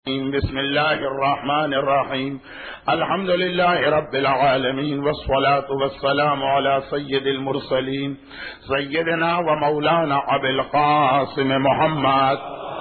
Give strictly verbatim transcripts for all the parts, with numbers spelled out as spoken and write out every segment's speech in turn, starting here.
بسم الله الرحمن الرحيم الحمد لله رب العالمين والصلاة والسلام على سيد المرسلين سيدنا ومولانا أبي القاسم محمد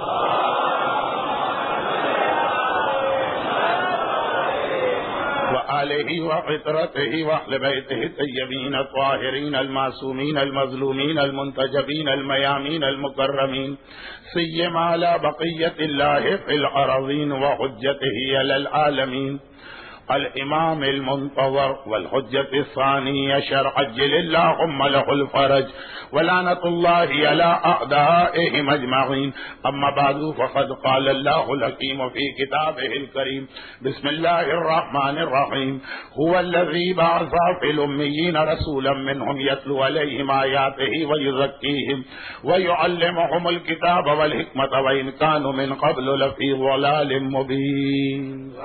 وآله وعطرته وأهل بيته الطيبين الطاهرين المعصومين المظلومين المنتجبين الميامين المكرمين سيما على بقية الله في الأراضين وحجته على العالمين الإمام المنتظر والحجة الثانية شرع عجل اللهم له الفرج ولعنة الله على أعدائهم أجمعين. أما بعد فقد قال الله الحكيم في كتابه الكريم بسم الله الرحمن الرحيم هو الذي بعث في الأميين رسولا منهم يتلو عليهم آياته ويزكيهم ويعلمهم الكتاب والحكمة وإن كانوا من قبل لفي ضلال مبين.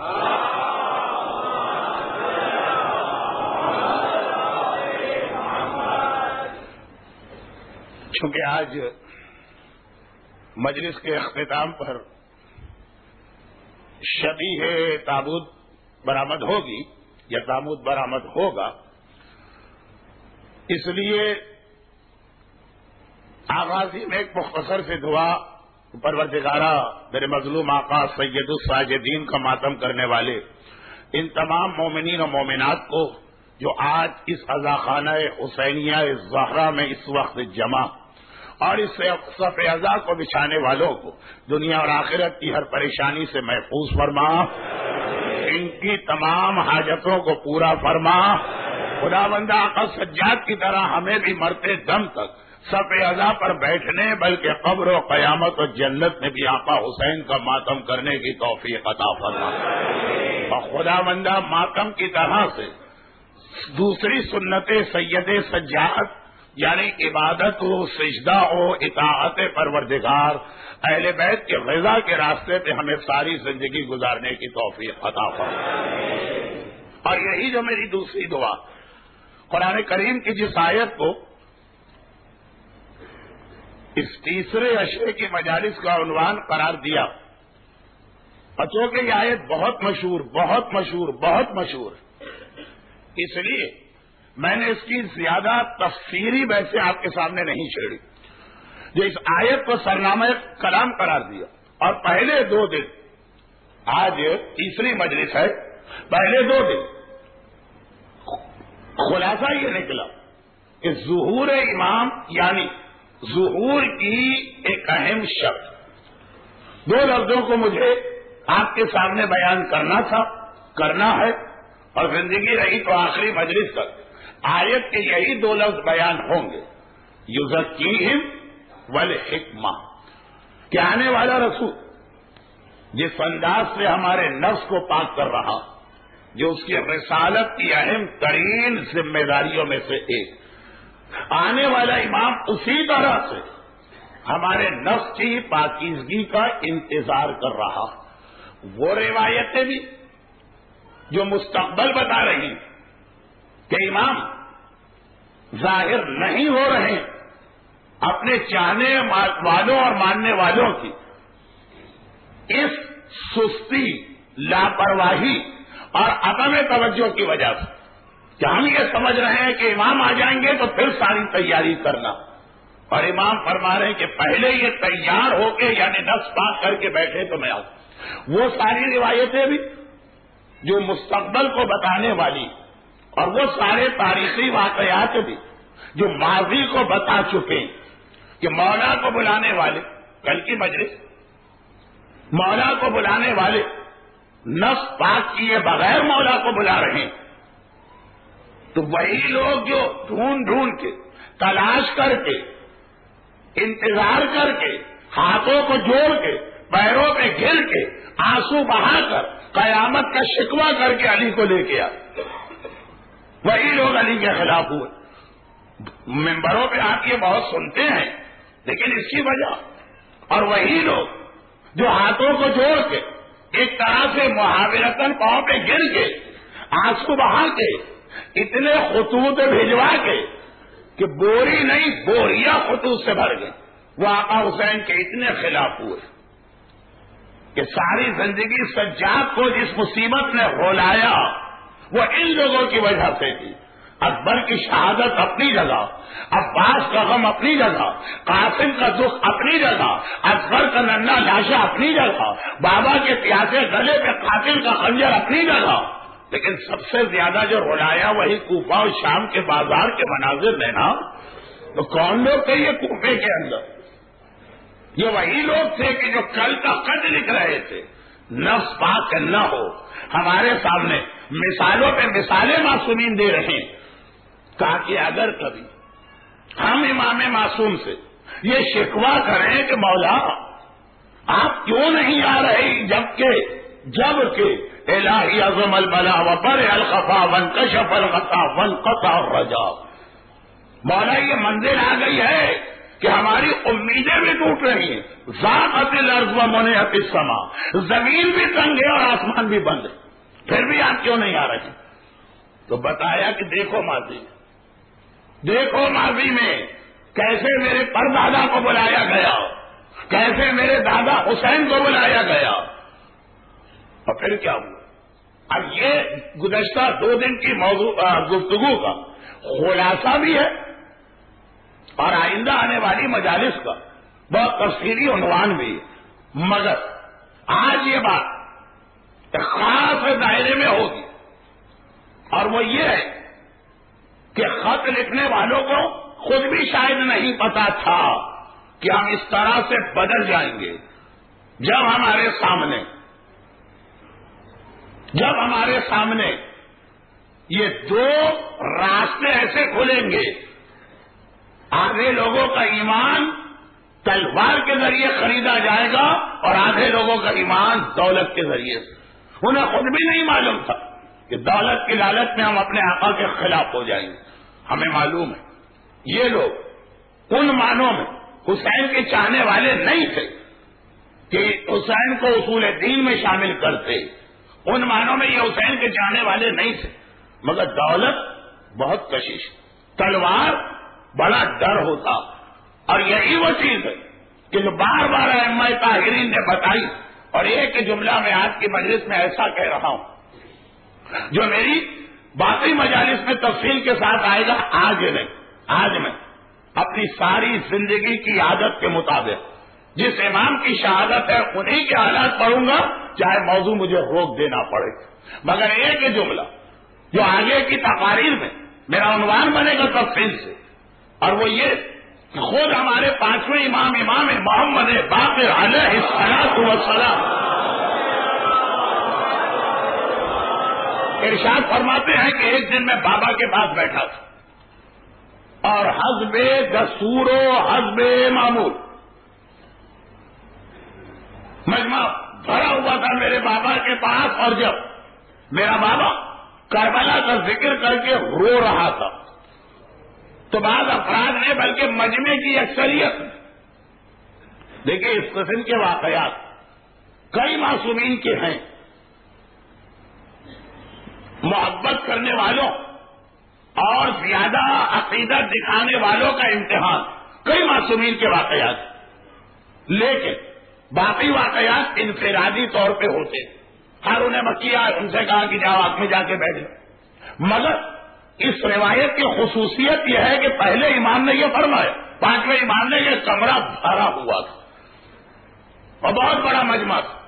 چونکہ آج مجلس کے اختتام پر شبیہ تابوت برآمد ہوگی یا تابوت برآمد ہوگا، اس لیے آغازی میں ایک مختصر سے دعا پروردگارہ میرے مظلوم آقا سید الساجدین کا ماتم کرنے والے ان تمام مومنین و مومنات کو جو آج اس عزاخانہ حسینیہ زہرا میں اس وقت جمع اور اس صف عزا کو بچھانے والوں کو دنیا اور آخرت کی ہر پریشانی سے محفوظ فرما، ان کی تمام حاجتوں کو پورا فرما. خدا بندہ آقا سجاد کی طرح ہمیں بھی مرتے دم تک صف عزا پر بیٹھنے بلکہ قبر و قیامت و جنت میں بھی آقا حسین کا ماتم کرنے کی توفیق عطا فرما. اور خدا بندہ ماتم کی طرح سے دوسری سنت سید سجاد یعنی عبادت و سجدہ و اطاعت پروردگار اہل بیت کے غذا کے راستے پہ ہمیں ساری زندگی گزارنے کی توفیق عطا فرمائے. اور یہی جو میری دوسری دعا قرآن کریم کی جس آیت کو اس تیسرے عشرے کی مجالس کا عنوان قرار دیا، اور چونکہ یہ آیت بہت مشہور بہت مشہور بہت مشہور اس لیے میں نے اس کی زیادہ تفصیلی ویسے آپ کے سامنے نہیں چھیڑی. جو اس آیت کو سرنامہ کلام قرار دیا اور پہلے دو دن، آج تیسری مجلس ہے، پہلے دو دن خلاصہ یہ نکلا کہ ظہور امام یعنی ظہور کی ایک اہم شرط دو لفظوں کو مجھے آپ کے سامنے بیان کرنا تھا، کرنا ہے، اور زندگی رہی تو آخری مجلس تک آیت کے یہی دو لفظ بیان ہوں گے، یزکیہم والحکمہ، کہ آنے والا رسول جس انداز سے ہمارے نفس کو پاک کر رہا، جو اس کی رسالت کی اہم ترین ذمہ داریوں میں سے ایک، آنے والا امام اسی طرح سے ہمارے نفس کی پاکیزگی کا انتظار کر رہا. وہ روایتیں بھی جو مستقبل بتا رہی کہ امام ظاہر نہیں ہو رہے اپنے چاہنے والوں اور ماننے والوں کی اس سستی، لاپرواہی اور عدم توجہ کی وجہ سے، کہ ہم یہ سمجھ رہے ہیں کہ امام آ جائیں گے تو پھر ساری تیاری کرنا، اور امام فرما رہے ہیں کہ پہلے یہ تیار ہو کے یعنی نفس پاک کر کے بیٹھے تو میں آؤں. وہ ساری روایتیں بھی جو مستقبل کو بتانے والی اور وہ سارے تاریخی واقعات بھی جو ماضی کو بتا چکے کہ مولا کو بلانے والے، کل کی مجلس مولا کو بلانے والے نفس پاک کیے بغیر مولا کو بلا رہے ہیں، تو وہی لوگ جو ڈھونڈ ڈھونڈ کے تلاش کر کے انتظار کر کے ہاتھوں کو جوڑ کے پیروں پہ گر کے آنسو بہا کر قیامت کا شکوہ کر کے علی کو لے کے آئے، وہی لوگ علی کے خلاف ہوئے. ممبروں پہ آپ یہ بہت سنتے ہیں، لیکن اس کی وجہ، اور وہی لوگ جو ہاتھوں کو جوڑ کے ایک طرح سے محاورتاً پاؤں پہ گر کے آنسو بہا کے اتنے خطوط بھجوا کے کہ بوری نہیں بوریاں خطوط سے بھر گئے، وہ آقا حسین کے اتنے خلاف ہوئے. کہ ساری زندگی سجاد کو جس مصیبت نے رولایا وہ ان لوگوں کی وجہ سے تھی. اکبر کی شہادت اپنی جگہ، عباس کا غم اپنی جگہ، قاسم کا دکھ اپنی جگہ، اصغر کا ننھا لاشا اپنی جگہ، بابا کے پیاسے گلے پہ قاتل کا خنجر اپنی جگہ. لیکن سب سے زیادہ جو رولایا وہی کوفہ اور شام کے بازار کے مناظر نے نا. تو کون لوگ تھے یہ کوفے کے اندر؟ یہ وہی لوگ تھے کہ جو کل کا خط لکھ رہے تھے. نفس پاک نہ ہو، ہمارے سامنے مثالوں پہ مثالیں معصومین دے رہے ہیں تاکہ اگر کبھی ہم امام معصوم سے یہ شکوہ کریں کہ مولا آپ کیوں نہیں آ رہے، جبکہ جب کہ الہی عظم البلا وبر الخفا وانکشف الغطا وانقطع الرجا، مولا یہ منزل آ گئی ہے کہ ہماری امیدیں بھی ٹوٹ رہی ہیں. ذاقت الارض ومنعت السماء، زمین بھی تنگ ہے اور آسمان بھی بند ہے، پھر بھی آپ کیوں نہیں آ رہے؟ تو بتایا کہ دیکھو ماضی دیکھو ماضی میں کیسے میرے پردادا کو بلایا گیا، کیسے میرے دادا حسین کو بلایا گیا، اور پھر کیا ہوا. اب یہ گزشتہ دو دن کی موضوع گفتگو کا خلاصہ بھی ہے اور آئندہ آنے والی مجالس کا بہت تفصیلی عنوان بھی ہے. مگر آج یہ بات ایک خاص دائرے میں ہوگی اور وہ یہ ہے کہ خط لکھنے والوں کو خود بھی شاید نہیں پتا تھا کہ ہم اس طرح سے بدل جائیں گے. جب ہمارے سامنے جب ہمارے سامنے یہ دو راستے ایسے کھلیں گے، آدھے لوگوں کا ایمان تلوار کے ذریعے خریدا جائے گا اور آدھے لوگوں کا ایمان دولت کے ذریعے سے. انہیں خود بھی نہیں معلوم تھا کہ دولت کی لالچ میں ہم اپنے آقا کے خلاف ہو جائیں گے. ہمیں معلوم ہے یہ لوگ ان معنوں میں حسین کے چاہنے والے نہیں تھے کہ حسین کو اصول دین میں شامل کرتے، ان معنوں میں یہ حسین کے چاہنے والے نہیں تھے. مگر دولت بہت کشش، تلوار بڑا ڈر ہوتا، اور یہی وہ چیز ہے کہ جو بار بار ائمہ طاہرین نے بتائی. اور ایک جملہ میں آج کی مجلس میں ایسا کہہ رہا ہوں جو میری باقی مجالس میں تفصیل کے ساتھ آئے گا. آج نہیں، آج میں اپنی ساری زندگی کی عادت کے مطابق جس امام کی شہادت ہے انہی کے حالات پڑھوں گا، چاہے موضوع مجھے روک دینا پڑے. مگر ایک جملہ جو آگے کی تقاریر میں میرا عنوان بنے گا تفصیل سے، اور وہ یہ کہ خود ہمارے پانچویں امام امام محمد باقر علیہ الصلوۃ والسلام ارشاد فرماتے ہیں کہ ایک دن میں بابا کے پاس بیٹھا تھا اور حسب دستور و حسب معمول مجمع بھرا ہوا تھا میرے بابا کے پاس. اور جب میرا بابا کربلا کا ذکر کر کے رو رہا تھا تو بعض افراد نے بلکہ مجمع کی اکثریت نے، دیکھیے اس قسم کے واقعات کئی معصومین کے ہیں، محبت کرنے والوں اور زیادہ عقیدت دکھانے والوں کا امتحان کئی معصومین کے واقعات، لیکن باقی واقعات انفرادی طور پہ ہوتے. ہارون مکی آئے، ان سے کہا کہ جاؤ آگ میں جا کے بیٹھ جاؤ. مگر اس روایت کی خصوصیت یہ ہے کہ پہلے امام نے یہ فرمایا، پانچویں امام نے یہ کمرہ بھرا ہوا تھا اور بہت بڑا مجمع تھا.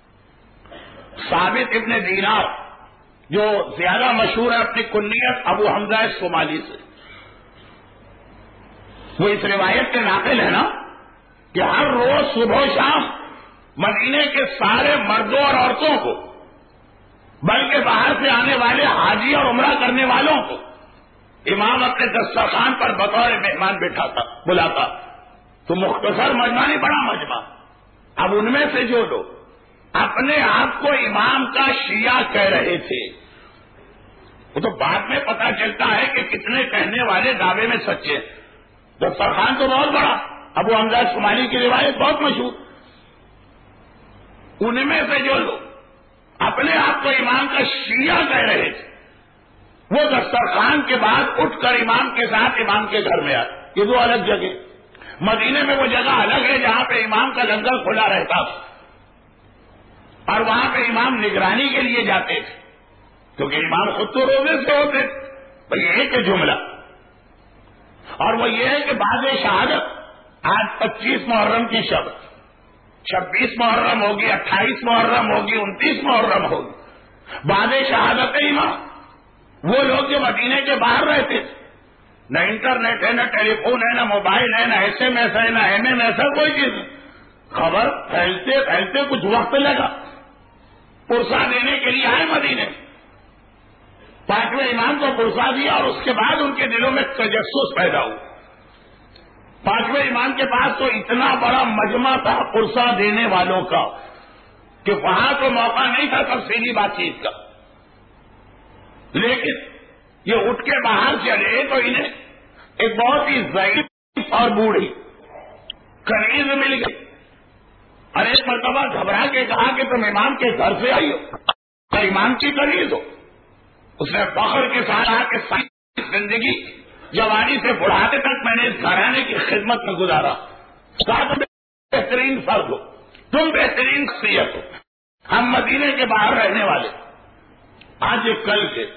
ثابت ابن دینار جو زیادہ مشہور ہے اپنی کنیت ابو حمزہ صومالی سے، وہ اس روایت کے ناقل ہے نا کہ ہر روز صبح و شام مدینے کے سارے مردوں اور عورتوں کو، بلکہ باہر سے آنے والے حاجی اور عمرہ کرنے والوں کو امام اپنے دسترخوان پر بطور مہمان بٹھاتا بلاتا. تو مختصر مجمع نہیں، بڑا مجمع. اب ان میں سے جو لوگ اپنے آپ کو امام کا شیعہ کہہ رہے تھے، وہ تو بعد میں پتا چلتا ہے کہ کتنے کہنے والے دعوے میں سچے. دسترخوان تو بہت بڑا، ابو حمزہ صومالی کی روایت بہت مشہور. ان میں سے جو لوگ اپنے آپ کو امام کا شیعہ کہہ رہے تھے وہ دسترخوان کے بعد اٹھ کر امام کے ساتھ امام کے گھر میں آئے. یہ دو الگ جگہ، مدینے میں وہ جگہ الگ ہے جہاں پہ امام کا لنگر کھلا رہتا تھا، اور وہاں پہ امام نگرانی کے لیے جاتے تھے کیونکہ امام خود تو روزے سے ہوتے تھے. بھائی ایک جملہ اور وہ یہ ہے کہ بعد شہادت آج پچیس محرم کی شب، چھبیس محرم ہوگی، اٹھائیس محرم ہوگی، انتیس محرم ہوگی، بعد شہادت امام وہ لوگ جو مدینے کے باہر رہتے تھے، نہ انٹرنیٹ ہے، نہ ٹیلی فون ہے، نہ موبائل ہے، نہ ایس ایم ایس ہے، نہ ایم ایم ایس ہے، کوئی چیز نہیں. خبر پھیلتے پھیلتے کچھ وقت لگا، پرسہ دینے کے لیے آئے مدینے، پانچویں امام کو پرسہ دیا اور اس کے بعد ان کے دلوں میں تجسس پیدا ہوا. پانچویں امام کے پاس تو اتنا بڑا مجمع تھا پرسہ دینے والوں کا کہ وہاں تو موقع نہیں تھا تفصیلی بات چیت کا، لیکن یہ اٹھ کے باہر چلے تو انہیں ایک بہت ہی ضعیف اور بوڑھی کنیز مل گئی اور ایک مرتبہ گھبرا کے کہا کہ تم امام کے گھر سے آئی ہو، امام کی کنیز ہو. اس نے فخر کے ساتھ کہا کہ ساری زندگی جوانی سے بڑھاپے تک میں نے اس گھرانے کی خدمت میں گزارا، تم بہترین فرد ہو، تم بہترین شخصیت ہو، ہم مدینے کے باہر رہنے والے. آج کل کے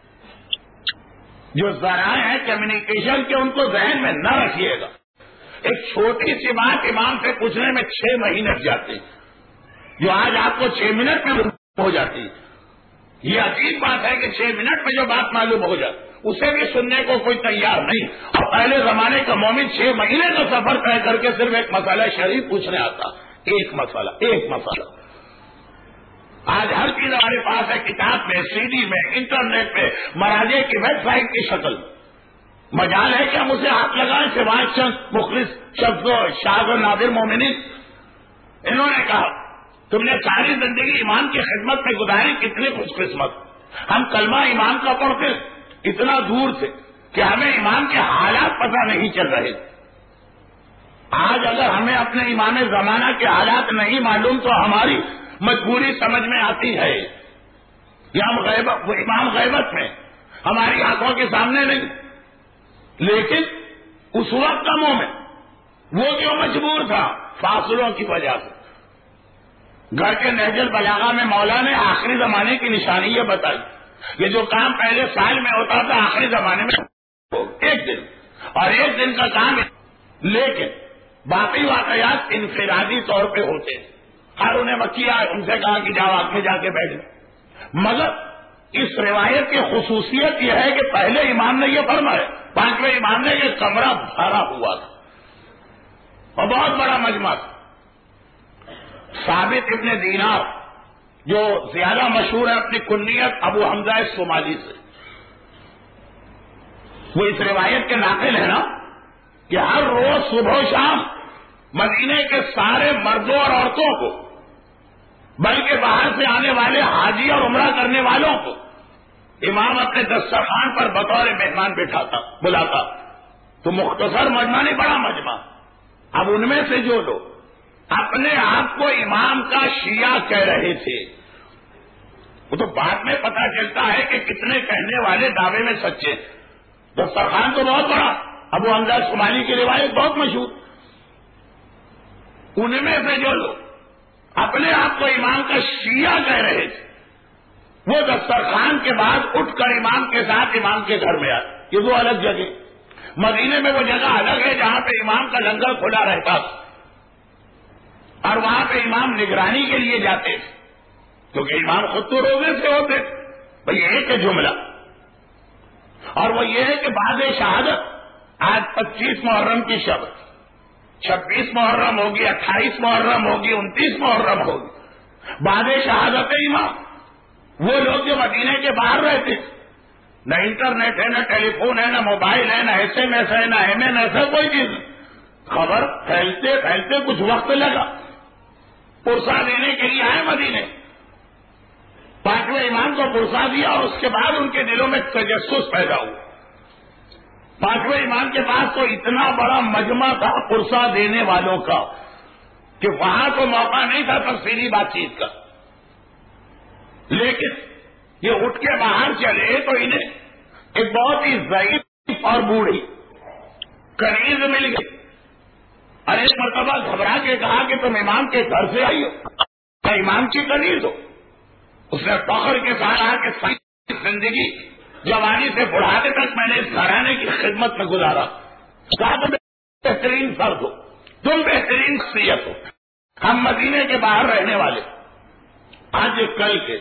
جو ذرائع ہیں کمیونیکیشن کے ان کو ذہن میں نہ رکھیے گا. ایک چھوٹی سی بات امام سے پوچھنے میں چھ مہینے جاتے ہیں، جو آج آپ کو چھ منٹ میں ہو جاتی ہے. یہ عجیب بات ہے کہ چھ منٹ میں جو بات معلوم ہو جائے اسے بھی سننے کو کوئی تیار نہیں. اور پہلے زمانے کا مومن چھ مہینے کا سفر طے کر کے صرف ایک مسئلہ شریف پوچھنے آتا، ایک مسئلہ ایک مسئلہ. آج ہر چیز ہمارے پاس ہے، کتاب میں، سی ڈی میں، انٹرنیٹ پہ، مراجع کی ویب سائٹ کی شکل. مجال ہے کہ ہم اسے ہاتھ لگائیں. سوائے چند مخلص شخص شاذ و نادر مومنین، انہوں نے کہا تم نے ساری زندگی امام کی خدمت میں گزاری، کتنی خوش قسمت. ہم کلمہ امام کا پڑھتے اتنا دور تھے کہ ہمیں امام کے حالات پتہ نہیں چل رہے. آج اگر ہمیں اپنے امام زمانہ کے حالات نہیں معلوم تو ہماری مجبوری سمجھ میں آتی ہے کہ ہم غیبت، وہ امام غیبت میں ہماری آنکھوں کے سامنے نہیں. لیکن اس وقت کا مومن وہ جو مجبور تھا فاصلوں کی وجہ سے. گھر کے نہج البلاغہ میں مولا نے آخری زمانے کی نشانی یہ بتائی کہ جو کام پہلے سال میں ہوتا تھا آخری زمانے میں ایک دن اور ایک دن کا کام ہے. لیکن باقی واقعات انفرادی طور پہ ہوتے. ہارون مکی آئے، ان سے کہا کہ جاؤ آگ میں جا کے بیٹھ جاؤ. مگر اس روایت کی خصوصیت یہ ہے کہ پہلے امام نے یہ فرمایا، پانچویں امام نے یہ کمرہ بھرا ہوا تھا اور بہت بڑا مجمع تھا. ثابت ابن دینار جو زیادہ مشہور ہے اپنی کنیت ابو حمزہ الصومالی سے، وہ اس روایت کے ناقل ہے نا کہ ہر روز صبح و شام مدینے کے سارے مردوں اور عورتوں کو، بلکہ باہر سے آنے والے حاجی اور عمرہ کرنے والوں کو امام اپنے دسترخوان پر بطور مہمان بٹھاتا، بلاتا. تو مختصر مجمع نہیں، بڑا مجمع. اب ان میں سے جو لوگ اپنے آپ کو امام کا شیعہ کہہ رہے تھے، وہ تو بعد میں پتا چلتا ہے کہ کتنے کہنے والے دعوے میں سچے. دسترخوان تو بہت بڑا، ابو حمزہ الصومالی کی روایت بہت مشہور. ان میں سے جو لوگ اپنے آپ کو امام کا شیعہ کہہ رہے تھے وہ دسترخوان کے بعد اٹھ کر امام کے ساتھ امام کے گھر میں آئے. یہ دو الگ جگہ. مدینے میں وہ جگہ الگ ہے جہاں پہ امام کا لنگر کھلا رہتا تھا اور وہاں پہ امام نگرانی کے لیے جاتے تھے کیونکہ امام خود تو روزے سے ہوتے. بھائی ایک جملہ اور وہ یہ ہے کہ بعد شہادت آج پچیس محرم کی شب، چھبیس محرم ہوگی، اٹھائیس محرم ہوگی، انتیس محرم ہوگی، بعد شہادت امام وہ لوگ جو مدینے کے باہر رہتے تھے، نہ انٹرنیٹ ہے، نہ ٹیلی فون ہے، نہ موبائل ہے، نہ ایس ایم ایس ہے، نہ ایم ایم ایس ہے، کوئی چیز نہیں. خبر پھیلتے پھیلتے کچھ وقت لگا، پرسہ دینے کے لیے آئے مدینے، پانچویں امام کو پرسہ دیا اور اس کے بعد ان کے دلوں میں تجسس پیدا ہوا. پانچویں امام کے پاس تو اتنا بڑا مجمع تھا پرسہ دینے والوں کا کہ وہاں تو موقع نہیں تھا تفصیلی بات چیت کا. لیکن یہ اٹھ کے باہر چلے تو انہیں ایک بہت ہی ضعیف اور بوڑھی کنیز مل گئی اور ایک مرتبہ گھبرا کے کہا کہ تم امام کے گھر سے آئی ہو. کا امام کی کنیز ہو. اس نے فخر کے ساتھ کہا کہ ساری زندگی جوانی سے بڑھاپے تک میں نے اس گھرانے کی خدمت میں گزارا. کہا تم بہترین فرد ہو, تم بہترین شخصیت ہو. ہم مدینے کے باہر رہنے والے آج کل کے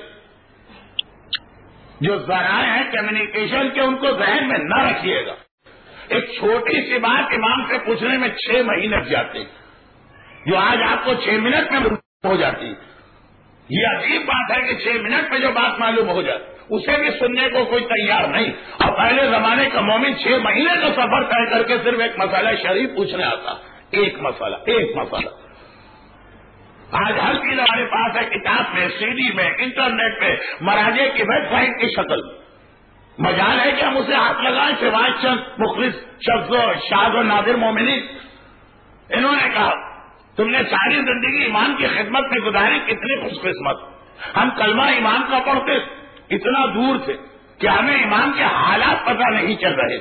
جو ذرائع ہیں کمیونیکیشن کے, ان کو ذہن میں نہ رکھیے گا. ایک چھوٹی سی بات امام سے پوچھنے میں چھ مہینے لگ جاتے ہیں, جو آج آپ کو چھ منٹ میں ہو جاتی. یہ عجیب بات ہے کہ چھ منٹ میں جو بات معلوم ہو جائے اسے بھی سننے کو کوئی تیار نہیں. اور پہلے زمانے کا مومن چھ مہینے کا سفر طے کر کے صرف ایک مسئلہ شریف پوچھنے آتا. ایک مسئلہ ایک مسئلہ آج ہر چیز ہمارے پاس ہے, کتاب میں, سی ڈی میں, انٹرنیٹ پہ, مراجع کی ویب سائٹ کی شکل. مجال ہے کہ ہم اسے ہاتھ لگائیں سوائے چند مخلص شخص و شاذ و نادر مومنین. انہوں نے کہا تم نے ساری زندگی ایمان کی خدمت میں گزاری, کتنی خوش قسمت. ہم کلمہ ایمان کا پڑھتے اتنا دور تھے کہ ہمیں ایمان کے حالات پتہ نہیں چل رہے.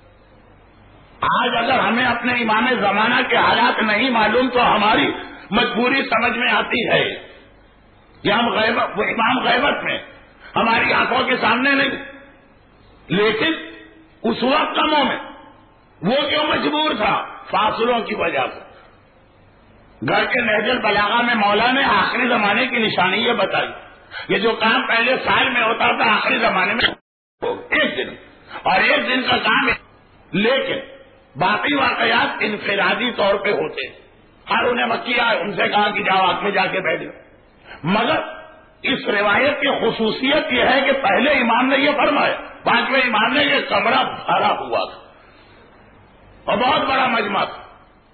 آج اگر ہمیں اپنے امام زمانہ کے حالات نہیں معلوم تو ہماری مجبوری سمجھ میں آتی ہے. یہ ہم غیبت, وہ امام غیبت میں ہماری آنکھوں کے سامنے نہیں, لیکن اس وقت کا مومن وہ کیوں مجبور تھا؟ فاصلوں کی وجہ سے. گھر کے نہج البلاغہ میں مولا نے آخری زمانے کی نشانی یہ بتائی, یہ جو کام پہلے سال میں ہوتا تھا آخری زمانے میں ایک دن, اور ایک دن کا کام ہے, لیکن باقی واقعات انفرادی طور پہ ہوتے. ہر انہیں مکیا ان سے کہا کہ جاؤ آگ میں جا کے بیٹھ جاؤ. مگر اس روایت کی خصوصیت یہ ہے کہ پہلے امام نے یہ فرمایا, پانچویں امام نے یہ کمرہ بھرا ہوا تھا اور بہت بڑا مجمع تھا.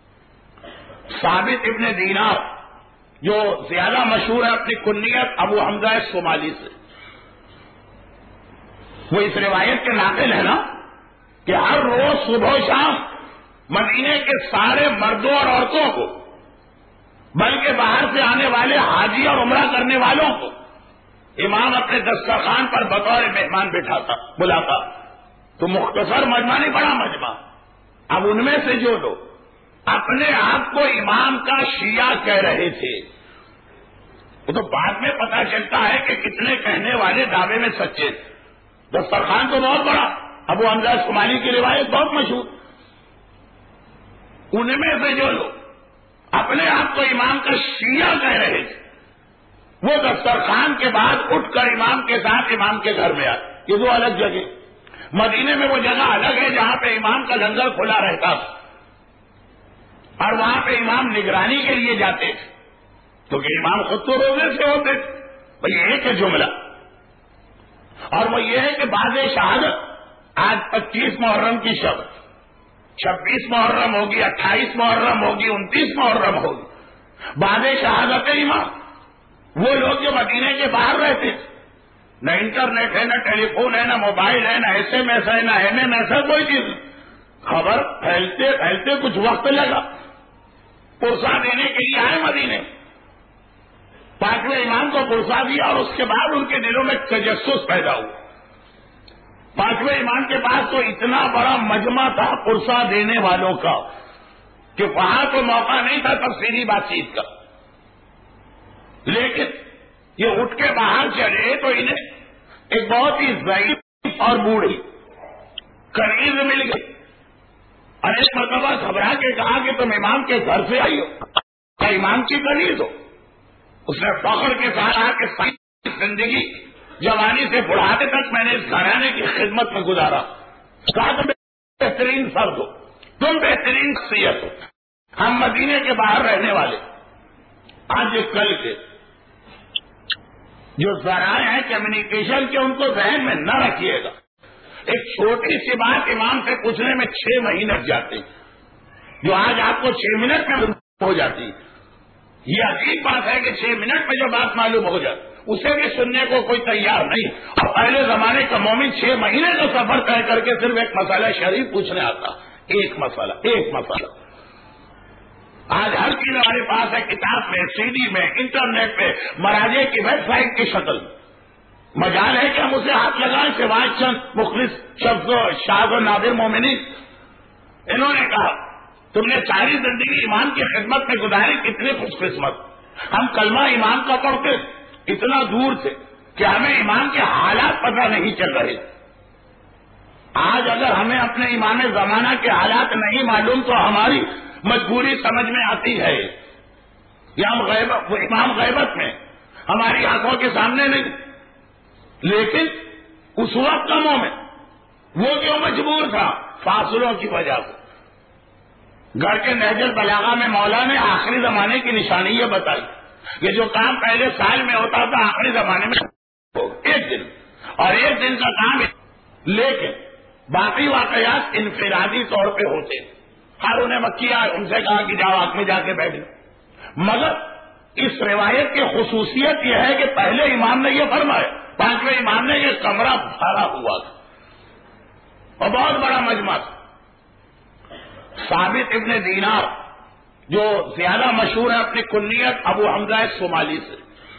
ثابت ابن دینار جو زیادہ مشہور ہے اپنی کنیت ابو حمزہ صومالی سے, وہ اس روایت کے ناقل ہے نا کہ ہر روز صبح و شام مدینے کے سارے مردوں اور عورتوں کو, بلکہ باہر سے آنے والے حاجی اور عمرہ کرنے والوں کو امام اپنے دسترخوان پر بطور مہمان بٹھاتا, بلاتا. تو مختصر مجمع نہیں, بڑا مجمع. اب ان میں سے جو لوگ اپنے آپ کو امام کا شیعہ کہہ رہے تھے, وہ تو بعد میں پتا چلتا ہے کہ کتنے کہنے والے دعوے میں سچے. دسترخوان تو بہت بڑا, ابو حمزہ صومالی کی روایت بہت مشہور. ان میں سے جو لوگ اپنے آپ کو امام کا شیعہ کہہ رہے تھے, وہ دسترخوان کے بعد اٹھ کر امام کے ساتھ امام کے گھر میں آئے. یہ دو الگ جگہ, مدینے میں وہ جگہ الگ ہے جہاں پہ امام کا لنگر کھلا رہتا تھا, اور وہاں پہ امام نگرانی کے لیے جاتے تھے, کیونکہ امام خود تو روزے سے ہوتے تھے. بھائی ایک ہے جملہ, اور وہ یہ ہے کہ بعد شہادت آج پچیس محرم کی شب, چھبیس محرم ہوگی, اٹھائیس محرم ہوگی, انتیس محرم ہوگی. بعد شہادت امام وہ لوگ جو مدینے کے باہر رہتے تھے, نہ انٹرنیٹ ہے, نہ ٹیلی فون ہے, نہ موبائل ہے, نہ ایس ایم ایس ہے, نہ ایم ایم ایس ہے, کوئی چیز نہیں. خبر پھیلتے پھیلتے کچھ وقت لگا, پرسا دینے کے لیے آئے مدینے. پانچویں امام کو پرسا دیا اور اس کے بعد ان کے دلوں میں تجسس پیدا ہوا. پانچویں امام کے پاس تو اتنا بڑا مجمع تھا پرسا دینے والوں کا کہ وہاں تو موقع نہیں تھا تفصیلی بات چیت کا. لیکن یہ اٹھ کے باہر چلے تو انہیں ایک بہت ہی ضعیف اور بوڑھی کنیز مل گئی, اور ایک مرتبہ گھبرا کے کہا کہ تم امام کے گھر سے آئی ہو, کیا امام کی کنیز ہو؟ اس نے فخر کے ساتھ کہا کہ ساری زندگی جوانی سے بڑھاپے تک میں نے اس گھرانے کی خدمت میں گزارا. کہا تم بہترین فرد ہو, تم بہترین شخصیت ہو. ہم مدینے کے باہر رہنے والے آج کل کے جو ذرائع ہیں کمیونیکیشن کے, ان کو ذہن میں نہ رکھیے گا. ایک چھوٹی سی بات امام سے پوچھنے میں چھ مہینے لگ جاتے ہیں, جو آج آپ کو چھ منٹ میں ہو جاتی. یہ عجیب بات ہے کہ چھ منٹ میں جو بات معلوم ہو جائے اسے بھی سننے کو کوئی تیار نہیں. اور پہلے زمانے کا مومن چھ مہینے کا سفر طے کر کے صرف ایک مسئلہ شریف پوچھنے آتا. ایک مسئلہ ایک مسئلہ آج ہر چیز ہمارے پاس ہے, کتاب میں, سی ڈی میں, انٹرنیٹ پہ, مراجع کی ویب سائٹ کی شکل. مجال ہے کہ ہم اسے ہاتھ لگائیں سوائے چند مخلص شخص و شاذ و نادر مومنین. انہوں نے کہا تم نے ساری زندگی ایمان کی خدمت میں گزاری, کتنی خوش قسمت. ہم کلمہ ایمان کا پڑھتے اتنا دور تھے کہ ہمیں ایمان کے حالات پتہ نہیں چل رہے. آج اگر ہمیں اپنے ایمان زمانہ کے حالات نہیں معلوم تو ہماری مجبوری سمجھ میں آتی ہے. یا ہم غیبت امام غیبت میں ہماری آنکھوں کے سامنے نہیں, لیکن اس وقت کا مومن وہ کیوں مجبور تھا؟ فاصلوں کی وجہ سے. گھر کے نہج البلاغہ میں مولا نے آخری زمانے کی نشانی یہ بتائی کہ جو کام پہلے سال میں ہوتا تھا آخری زمانے میں ایک دن اور ایک دن کا کام ہے, لیکن باقی واقعات انفرادی طور پہ ہوتے. ہارون مکی آئے, ان سے کہا کہ جاؤ آگ میں جا کے بیٹھے. مگر اس روایت کی خصوصیت یہ ہے کہ پہلے امام نے یہ فرمایا, پانچویں امام نے یہ کمرہ بھرا ہوا تھا اور بہت بڑا مجمع تھا. ثابت ابن دینار جو زیادہ مشہور ہے اپنی کنیت ابو حمزہ صومالی سے,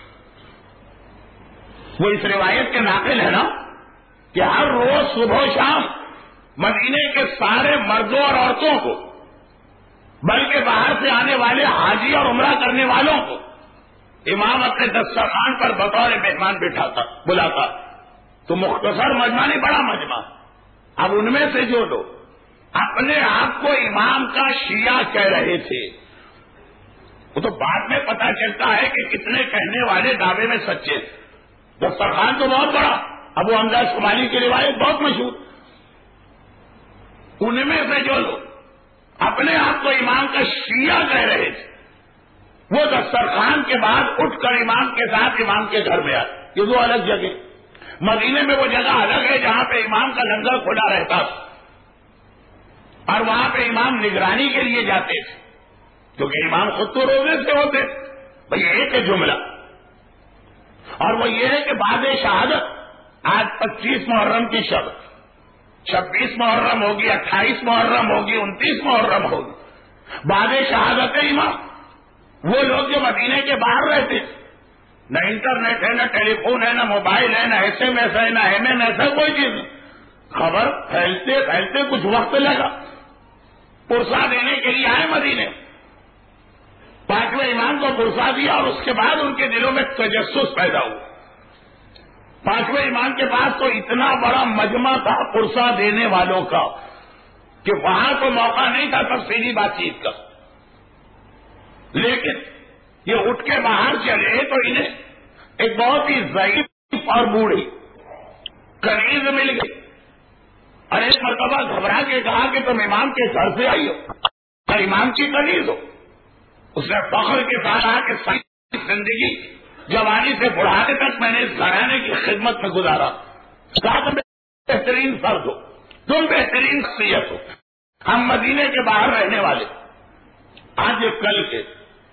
وہ اس روایت کے ناقل ہے نا کہ ہر روز صبح و شام مدینے کے سارے مردوں اور عورتوں کو, بلکہ باہر سے آنے والے حاجی اور عمرہ کرنے والوں کو امام اپنے دسترخوان پر بطور مہمان بٹھاتا بلاتا. تو مختصر مجمع نہیں, بڑا مجمع. اب ان میں سے جو لوگ اپنے آپ کو امام کا شیعہ کہہ رہے تھے, وہ تو بعد میں پتا چلتا ہے کہ کتنے کہنے والے دعوے میں سچے. دسترخوان تو بہت بڑا, ابو حمزہ صومالی کی روایت بہت مشہور. ان میں سے جو لوگ اپنے آپ کو امام کا شیعہ کہہ رہے تھے, وہ دسترخوان کے بعد اٹھ کر امام کے ساتھ امام کے گھر میں آئے. یہ دو الگ جگہ. مدینے میں وہ جگہ الگ ہے جہاں پہ امام کا لنگر کھلا رہتا تھا, اور وہاں پہ امام نگرانی کے لیے جاتے تھے, کیونکہ امام خود تو روزے سے ہوتے. بھئی ایک ہے جملہ, اور وہ یہ ہے کہ بعد شہادت آج پچیس محرم کی شب, چھبیس محرم ہوگی, اٹھائیس محرم ہوگی, انتیس محرم ہوگی. بعد شہادت امام وہ لوگ جو مدینے کے باہر رہتے, نہ انٹرنیٹ ہے, نہ ٹیلی فون ہے, نہ موبائل ہے, نہ ایس ایم ایس ہے, نہ ایم این ایس ہے, کوئی چیز نہیں. خبر پھیلتے پھیلتے کچھ وقت لگا, پرسا دینے کے لیے آئے مدینے. پانچویں امام کو پرسا دیا اور اس کے بعد ان کے دلوں میں تجسس پیدا ہوا. پانچویں امام کے پاس تو اتنا بڑا مجمع تھا پرسا دینے والوں کا کہ وہاں تو موقع نہیں تھا تفصیلی بات چیت کا. لیکن یہ اٹھ کے باہر چلے تو انہیں ایک بہت ہی ضعیف اور بوڑھی کنیز مل گئی, اور ایک مرتبہ گھبرا کے کہا کہ تم امام کے گھر سے آئی ہو اور امام کی کنیز ہو. اس نے فخر کے ساتھ کہا کہ ساری زندگی جوانی سے بڑھانے تک میں نے اس گھرانے کی خدمت میں گزارا. کہا تم بہترین فرد ہو, تم بہترین شخصیت ہو. ہم مدینے کے باہر رہنے والے آج کل کے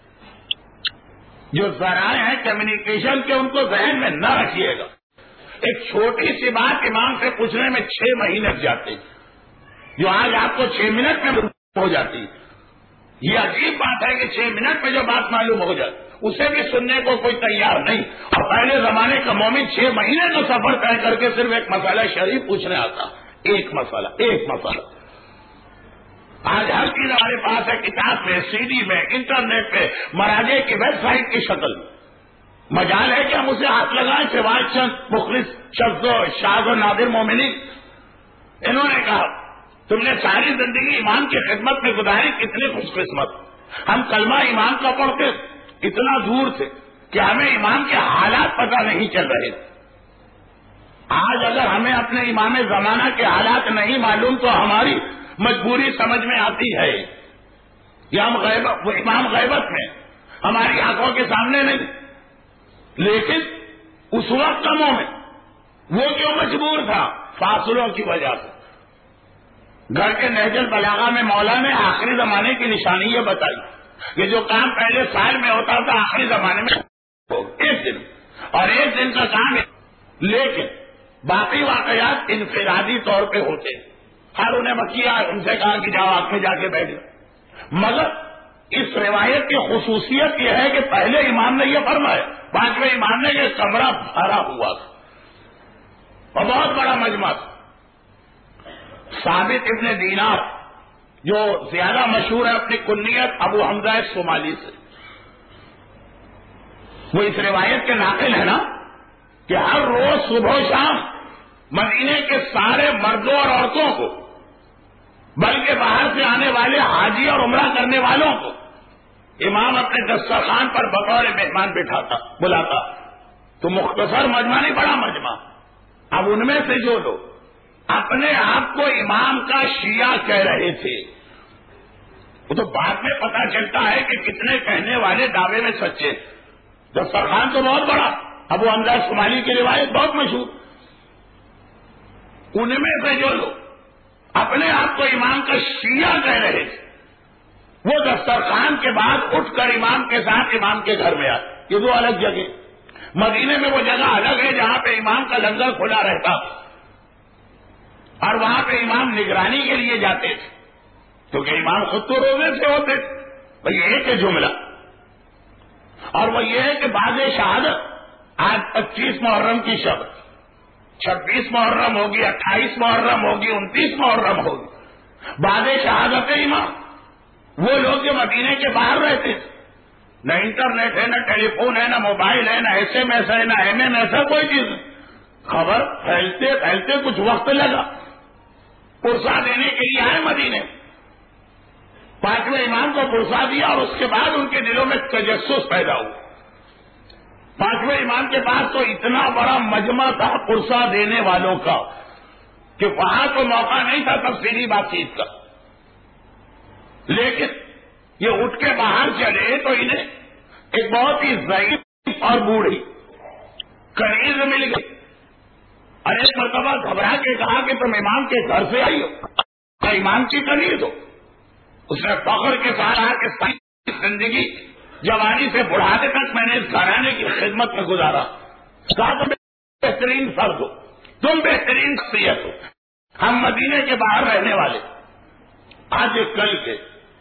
جو ذرائع ہیں کمیونیکیشن کے, ان کو ذہن میں نہ رکھیے گا. ایک چھوٹی سی بات امام سے پوچھنے میں چھ مہینے جاتے, جو آج آپ کو چھ منٹ میں ہو جاتی. یہ عجیب بات ہے کہ چھ منٹ میں جو بات معلوم ہو جاتی, اسے بھی سننے کو کوئی تیار نہیں. اور پہلے زمانے کا مومن چھ مہینے کا سفر طے کر کے صرف ایک مسئلہ شریف پوچھنے آتا. ایک مسئلہ ایک مسئلہ آج ہر چیز ہمارے پاس ہے, کتاب میں, سی ڈی میں, انٹرنیٹ پہ, مراجع کی ویب سائٹ کی شکل. مجال ہے کہ ہم اسے ہاتھ لگائیں سوائے چند مخلص شخص و شاذ و نادر مومنین. انہوں نے کہا تم نے ساری زندگی امام کی خدمت میں گزاری, کتنی خوش قسمت. ہم کلمہ امام کا پڑھتے اتنا دور تھے کہ ہمیں امام کے حالات پتہ نہیں چل رہے. آج اگر ہمیں اپنے امام زمانہ کے حالات نہیں معلوم تو ہماری مجبوری سمجھ میں آتی ہے. یا ہم غیبت وہ امام غیبت میں ہماری آنکھوں کے سامنے نہیں, لیکن اس وقت کا مومن وہ کیوں مجبور تھا؟ فاصلوں کی وجہ سے. گھر کے نہج البلاغہ میں مولا نے آخری زمانے کی نشانی یہ بتائی کہ جو کام پہلے سال میں ہوتا تھا آخری زمانے میں ایک دن اور ایک دن کا کام ہے, لیکن باقی واقعات انفرادی طور پہ ہوتے. ہارون مکی آئے, ان سے کہا کہ جاؤ آگ میں جا کے بیٹھے. مگر اس روایت کی خصوصیت یہ ہے کہ پہلے امام نے یہ فرمایا, پانچویں امام نے یہ کمرہ بھرا ہوا تھا اور بہت بڑا مجمع تھا. ثابت ابن دینار جو زیادہ مشہور ہے اپنی کنیت ابو حمزہ صومالی سے, وہ اس روایت کے ناقل ہے نا کہ ہر روز صبح و شام مدینے کے سارے مردوں اور عورتوں کو بلکہ باہر سے آنے والے حاجی اور عمرہ کرنے والوں کو امام اپنے دسترخوان پر بطور مہمان بٹھاتا بلاتا. تو مختصر مجمع نہیں، بڑا مجمع. اب ان میں سے جو لوگ اپنے آپ کو امام کا شیعہ کہہ رہے تھے وہ تو بعد میں پتا چلتا ہے کہ کتنے کہنے والے دعوے میں سچے. دسترخوان تو بہت بڑا، ابو حمزہ شمالی کی روایت بہت مشہور. ان میں سے جو لوگ اپنے آپ کو امام کا شیعہ کہہ رہے تھے وہ دسترخوان کے بعد اٹھ کر امام کے ساتھ امام کے گھر میں آئے. یہ دو الگ جگہ. مدینے میں وہ جگہ الگ ہے جہاں پہ امام کا لنگر کھلا رہتا اور وہاں پہ امام نگرانی کے لیے جاتے تھے کیونکہ امام خود تو روزے سے ہوتے تھے. بھائی ایک ہے جملہ، اور وہ یہ ہے کہ بعد شہادت آج پچیس محرم کی شب، چھبیس محرم ہوگی، اٹھائیس محرم ہوگی، انتیس محرم ہوگی. بعد شہادت امام وہ لوگ جو مدینے کے باہر رہتے تھے، نہ انٹرنیٹ ہے، نہ ٹیلی فون ہے، نہ موبائل ہے، نہ ایس ایم ایس ہے، نہ ایم ایم ایس ہے، کوئی چیز نہیں. خبر پھیلتے پھیلتے کچھ وقت لگا، پرسا دینے کے لیے آئے مدینے. پانچویں امام کو پرسا دیا اور اس کے بعد ان کے دلوں میں تجسس پیدا ہوا. پانچویں امام کے پاس تو اتنا بڑا مجمع تھا پرسا دینے والوں کا کہ وہاں تو موقع نہیں تھا تفصیلی بات چیت کا. لیکن یہ اٹھ کے باہر چلے تو انہیں ایک بہت ہی ضعیف اور بوڑھی کنیز مل گئی. اور ایک مرتبہ گھبرا کے کہا کہ تم امام کے گھر سے آئی ہو، امام کی کنیز ہو. اس نے فخر کے ساتھ کہا کہ ساری زندگی جوانی سے بڑھاپے تک میں نے اس گھرانے کی خدمت میں گزارا. کہا تم بہترین فرد ہو، تم بہترین شخصیت ہو، ہم مدینے کے باہر رہنے والے. آج کل کے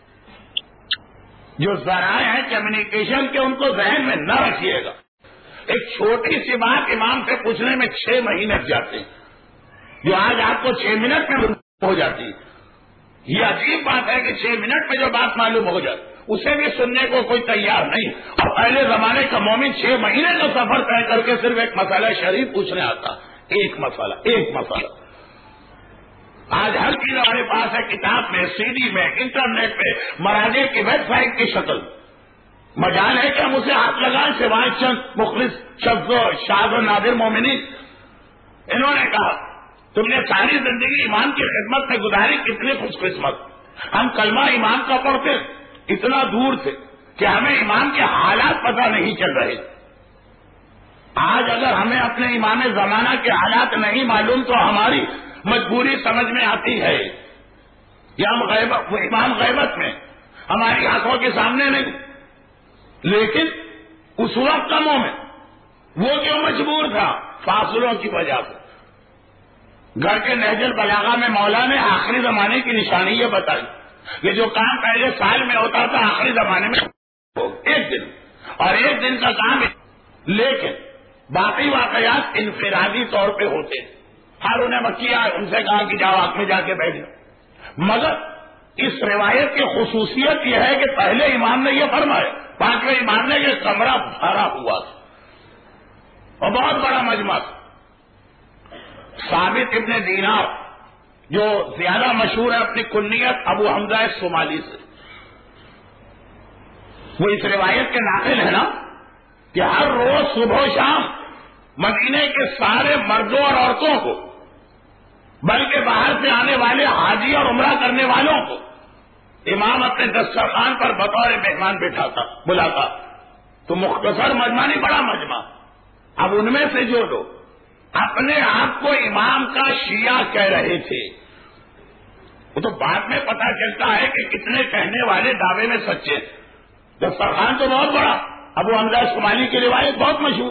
جو ذرائع ہیں کمیونیکیشن کے ان کو ذہن میں نہ رکھیے گا. ایک چھوٹی سی بات امام سے پوچھنے میں چھ مہینے جاتے ہیں جو آج آپ کو چھ منٹ میں ہو جاتی ہے. یہ عجیب بات ہے کہ چھ منٹ میں جو بات معلوم ہو جائے اسے بھی سننے کو کوئی تیار نہیں. اور پہلے زمانے کا مومن چھ مہینے کا سفر طے کر کے صرف ایک مسئلہ شریف پوچھنے آتا. ایک مسئلہ ایک مسئلہ. آج ہر چیز ہمارے پاس ہے، کتاب میں، سی ڈی میں، انٹرنیٹ پہ، مراجع کی ویب سائٹ کی شکل. مجال ہے کہ ہم اسے ہاتھ لگائیں سوائے چند مخلص شخص شاذ و نادر مومنین. انہوں نے کہا تم نے ساری زندگی امام کی خدمت میں گزاری، کتنی خوش قسمت. ہم کلمہ امام کا پڑھتے اتنا دور تھے کہ ہمیں امام کے حالات پتہ نہیں چل رہے. آج اگر ہمیں اپنے امام زمانہ کے حالات نہیں معلوم تو ہماری مجبوری سمجھ میں آتی ہے. یا ہم غیبت، وہ امام غیبت میں ہماری آنکھوں کے سامنے نہیں، لیکن اس وقت کا مومن وہ جو مجبور تھا فاصلوں کی وجہ سے. گھر کے نہج البلاغہ میں مولا نے آخری زمانے کی نشانی یہ بتائی کہ جو کام پہلے سال میں ہوتا تھا آخری زمانے میں ایک دن، اور ایک دن کا کام ہے. لیکن باقی واقعات انفرادی طور پہ ہوتے. ہر انہیں مکیا ان سے کہا کہ جاؤ آگ میں جا کے بیٹھ جاؤ. مگر اس روایت کی خصوصیت یہ ہے کہ پہلے امام نے یہ فرمایا، پانچویں امام نے یہ کمرہ بھرا ہوا تھا اور بہت بڑا مجمع تھا. ثابت ابن دینار جو زیادہ مشہور ہے اپنی کنیت ابو حمزہ شمالی سے، وہ اس روایت کے ناقل ہے نا کہ ہر روز صبح و شام مدینے کے سارے مردوں اور عورتوں کو بلکہ باہر سے آنے والے حاجی اور عمرہ کرنے والوں کو امام اپنے دسترخوان پر بطور مہمان بٹھاتا بلاتا. تو مختصر مجمع نہیں، بڑا مجمع. اب ان میں سے جو لوگ اپنے آپ کو امام کا شیعہ کہہ رہے تھے وہ تو بعد میں پتا چلتا ہے کہ کتنے کہنے والے دعوے میں سچے. دسترخوان تو بہت بڑا، ابو حمزہ شمالی کی روایت بہت مشہور.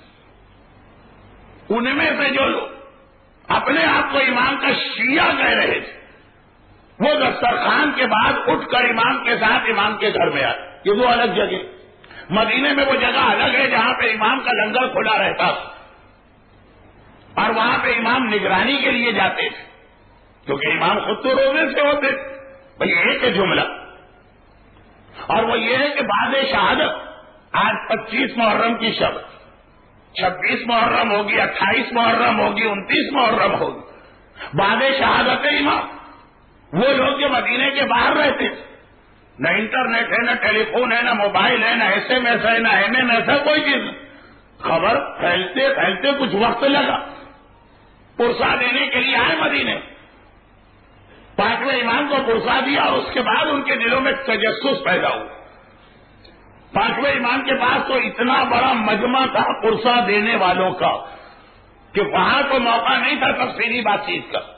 ان میں سے جو لوگ اپنے آپ کو امام کا شیعہ کہہ رہے تھے وہ دسترخوان کے بعد اٹھ کر امام کے ساتھ امام کے گھر میں آئے. یہ دو الگ جگہ. مدینے میں وہ جگہ الگ ہے جہاں پہ امام کا لنگر کھلا رہتا تھا اور وہاں پہ امام نگرانی کے لیے جاتے تھے کیونکہ امام خود تو روزے سے ہوتے. بھائی ایک ہے جملہ، اور وہ یہ ہے کہ بعد شہادت آج پچیس محرم کی شب، چھبیس محرم ہوگی، اٹھائیس محرم ہوگی، انتیس محرم ہوگی، بعد شہادت امام وہ لوگ جو مدینے کے باہر رہتے تھے، نہ انٹرنیٹ ہے، نہ ٹیلی فون ہے، نہ موبائل ہے، نہ ایس ایم ایس ہے، نہ ایم ایم ایس ہے، کوئی چیز نہیں، خبر پھیلتے پھیلتے کچھ وقت لگا، پرسا دینے کے لیے آئے مدینے، پانچویں امام کو پرسا دیا اور اس کے بعد ان کے دلوں میں تجسس پیدا ہوا۔ پانچویں امام کے پاس تو اتنا بڑا مجمع تھا پرسا دینے والوں کا کہ وہاں تو موقع نہیں تھا تفصیلی بات چیت کا،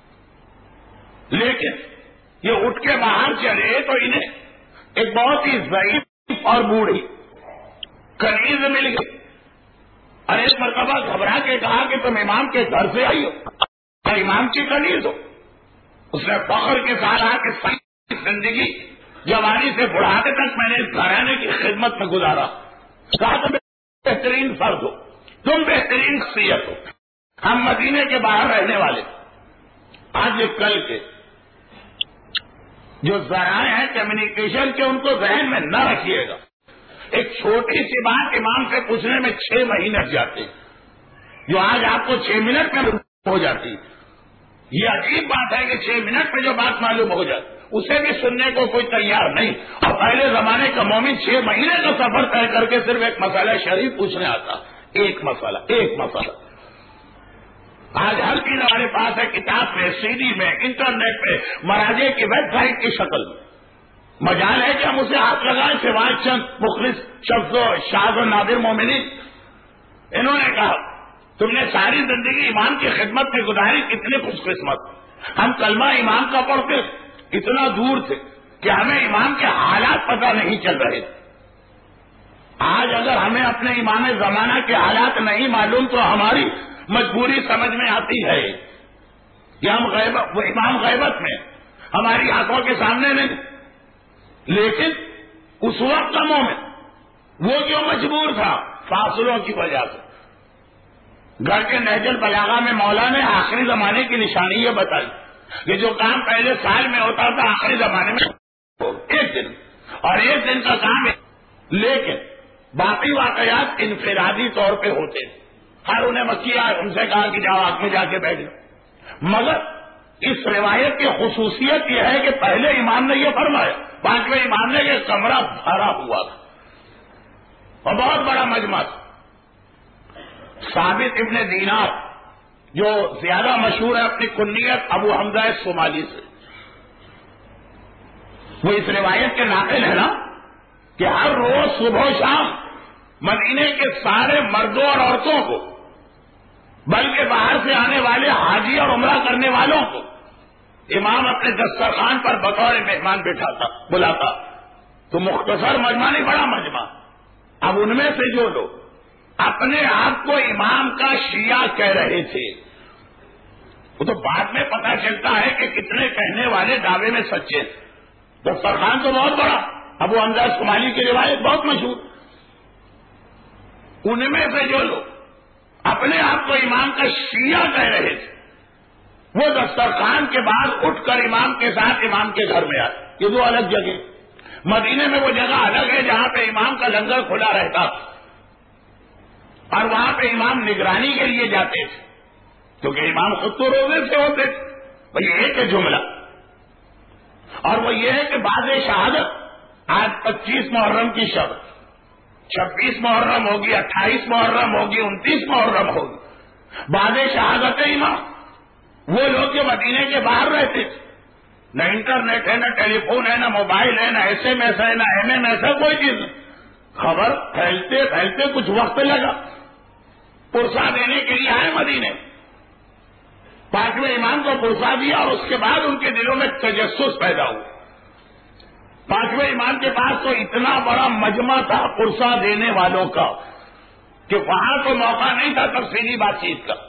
لیکن یہ اٹھ کے باہر چلے تو انہیں ایک بہت ہی ضعیف اور بوڑھی کنیز مل گئی، اور ایک مرتبہ گھبرا کے کہا کہ تم امام کے گھر سے آئی ہو اور امام کی کنیز ہو۔ اس نے فخر کے ساتھ کہا کہ ساری زندگی جوانی سے بڑھاپے تک میں نے اس گھرانے کی خدمت میں گزارا، کہا تم بہترین فرد ہو، تم بہترین شخصیت ہو، ہم مدینے کے باہر رہنے والے۔ آج یہ کل کے جو ذرائع ہیں کمیونیکیشن کے، ان کو ذہن میں نہ رکھیے گا، ایک چھوٹی سی بات امام سے پوچھنے میں چھ مہینے جاتے ہیں، جو آج آپ کو چھ منٹ میں ہو جاتی۔ یہ عجیب بات ہے کہ چھ منٹ میں جو بات معلوم ہو جاتی اسے بھی سننے کو کوئی تیار نہیں، اور پہلے زمانے کا مومن چھ مہینے کا سفر طے کر کے صرف ایک مسئلہ شریف پوچھنے آتا، ایک مسئلہ ایک مسئلہ۔ آج ہر چیز ہمارے پاس ہے، کتاب میں، سی ڈی میں، انٹرنیٹ پہ، مراجع کی ویب سائٹ کی شکل میں۔ مجال ہے کہ ہم اسے ہاتھ لگائیں، سوائے چند مخلص شخص و شاذ و نادر مومنین۔ انہوں نے کہا تم نے ساری زندگی امام کی خدمت میں گزاری، کتنے خوش قسمت۔ ہم کلمہ امام کا پڑھتے اتنا دور تھے کہ ہمیں امام کے حالات پتہ نہیں چل رہے تھے۔ آج اگر ہمیں اپنے امام زمانہ کے حالات نہیں معلوم تو ہماری مجبوری سمجھ میں آتی ہے کہ ہم غیبت، وہ امام غیبت میں ہماری آنکھوں کے سامنے نہیں، لیکن اس وقت کا مومن وہ جو مجبور تھا فاصلوں کی وجہ سے۔ گھر کے نہج البلاغہ میں مولا نے آخری زمانے کی نشانی یہ بتائی کہ جو کام پہلے سال میں ہوتا تھا آخری زمانے میں ایک دن، اور ایک دن کا کام ہے، لیکن باقی واقعات انفرادی طور پہ ہوتے ہیں۔ ہر انہیں مکیہ ان سے کہا کہ جاؤ آگ میں جا کے بیٹھ جاؤ، مگر اس روایت کی خصوصیت یہ ہے کہ پہلے امام نے یہ فرمایا، پانچویں امام نے یہ کمرہ بھرا ہوا تھا اور بہت بڑا مجمع تھا۔ ثابت ابن دینار جو زیادہ مشہور ہے اپنی کنیت ابو حمزہ صومالی سے، وہ اس روایت کے ناقل ہے نا کہ ہر روز صبح و شام مدینے کے سارے مردوں اور عورتوں کو، بلکہ باہر سے آنے والے حاجی اور عمرہ کرنے والوں کو امام اپنے دسترخوان پر بطور مہمان بٹھاتا، بلاتا۔ تو مختصر مجمع نہیں، بڑا مجمع۔ اب ان میں سے جو لوگ اپنے آپ کو امام کا شیعہ کہہ رہے تھے، وہ تو بعد میں پتا چلتا ہے کہ کتنے کہنے والے دعوے میں سچے۔ دسترخوان تو بہت بڑا، ابو حمزہ صومالی کی روایت بہت مشہور۔ ان میں سے جو لوگ اپنے آپ کو امام کا شیعہ کہہ رہے تھے، وہ دسترخوان کے بعد اٹھ کر امام کے ساتھ امام کے گھر میں آئے۔ یہ دو الگ جگہ، مدینے میں وہ جگہ الگ ہے جہاں پہ امام کا لنگر کھلا رہتا تھا، اور وہاں پہ امام نگرانی کے لیے جاتے تھے، کیونکہ امام خود تو روزے سے ہوتے تھے۔ بھائی ایک ہے جملہ، اور وہ یہ ہے کہ بعد شہادت آج پچیس محرم کی شب، چھبیس محرم ہوگی، اٹھائیس محرم ہوگی، انتیس محرم ہوگی، بعد شہادت امام وہ لوگ جو مدینے کے باہر رہتے تھے، نہ انٹرنیٹ ہے، نہ ٹیلی فون ہے، نہ موبائل ہے، نہ ایس ایم ایس ہے، نہ ایم ایم ایس ہے، کوئی چیز نہیں، خبر پھیلتے پھیلتے کچھ وقت لگا، پرسا دینے کے لیے آئے مدینے، پانچویں امام کو پرسا دیا اور اس کے بعد ان کے دلوں میں تجسس پیدا ہوا۔ پانچویں امام کے پاس تو اتنا بڑا مجمع تھا پرسا دینے والوں کا کہ وہاں تو موقع نہیں تھا تفصیلی بات چیت کا،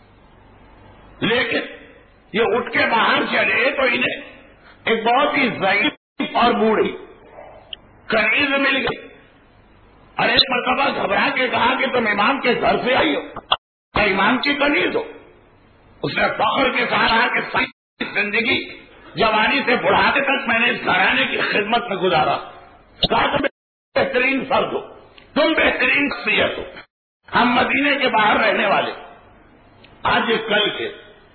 لیکن یہ اٹھ کے باہر چلے تو انہیں ایک بہت ہی ضعیف اور بوڑھی کنیز مل گئی، اور ایک مرتبہ گھبرا کے کہا کہ تم امام کے گھر سے آئی ہو اور امام کی کنیز ہو۔ اس نے فخر کے ساتھ کہا کہ ساری زندگی جوانی سے بڑھاپے تک میں نے اس گھرانے کی خدمت میں گزارا، کہا تم بہترین فرد ہو، تم بہترین شخصیت ہو، ہم مدینے کے باہر رہنے والے، آج کل کے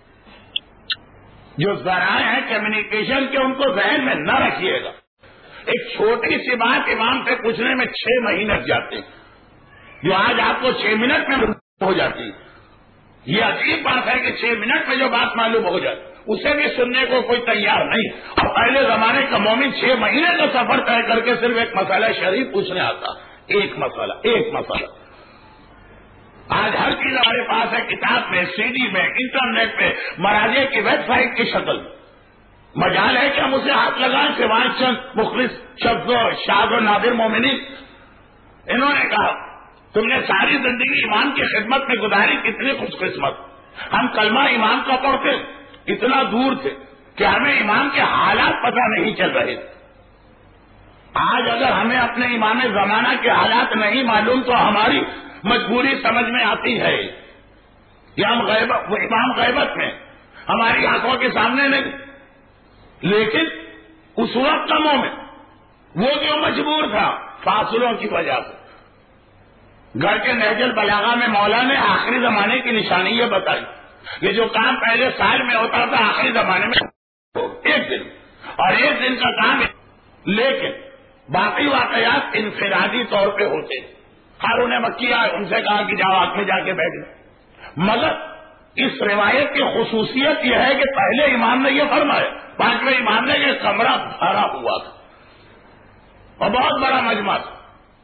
جو ذرائع ہیں کمیونیکیشن کے ان کو ذہن میں نہ رکھیے گا. ایک چھوٹی سی بات امام سے پوچھنے میں چھ مہینے جاتے ہیں، جو آج آپ کو چھ منٹ میں ہو جاتی ہے. یہ عجیب بات ہے کہ چھ منٹ میں جو بات معلوم ہو جائے اسے بھی سننے کو کوئی تیار نہیں. اور پہلے زمانے کا مومن چھ مہینے کا سفر طے کر کے صرف ایک مسئلہ شریف پوچھنے آتا، ایک مسئلہ ایک مسئلہ. آج ہر چیز ہمارے پاس ہے، کتاب میں، سی ڈی میں، انٹرنیٹ پہ، مراجع کی ویب سائٹ کی شکل. مجال ہے کہ ہم اسے ہاتھ لگائیں سوائے چند مخلص شخص شاد و نادر مومنین. انہوں نے کہا تم نے ساری زندگی ایمان کی خدمت میں گزاری، کتنی خوش قسمت. ہم کلمہ ایمان کا پڑھتے اتنا دور تھے کہ ہمیں ایمان کے حالات پتہ نہیں چل رہے. آج اگر ہمیں اپنے ایمان زمانہ کے حالات نہیں معلوم تو ہماری مجبوری سمجھ میں آتی ہے. یا ہم غیبت، وہ امام غیبت میں ہماری آنکھوں کے سامنے نہیں، لیکن اس وقت کا مومن وہ جو مجبور تھا فاصلوں کی وجہ سے. گھر کے نہج البلاغہ میں مولا نے آخری زمانے کی نشانی یہ بتائی کہ جو کام پہلے سال میں ہوتا تھا آخری زمانے میں ایک دن، اور ایک دن کا کام ہے، لیکن باقی واقعات انفرادی طور پہ ہوتے. ہارون مکی آئے، ان سے کہا کہ جاؤ آگ میں جا کے بیٹھ گئے. مگر اس روایت کی خصوصیت یہ ہے کہ پہلے امام نے یہ فرمایا، پانچویں امام نے یہ کمرہ بھرا ہوا تھا اور بہت بڑا مجمع تھا.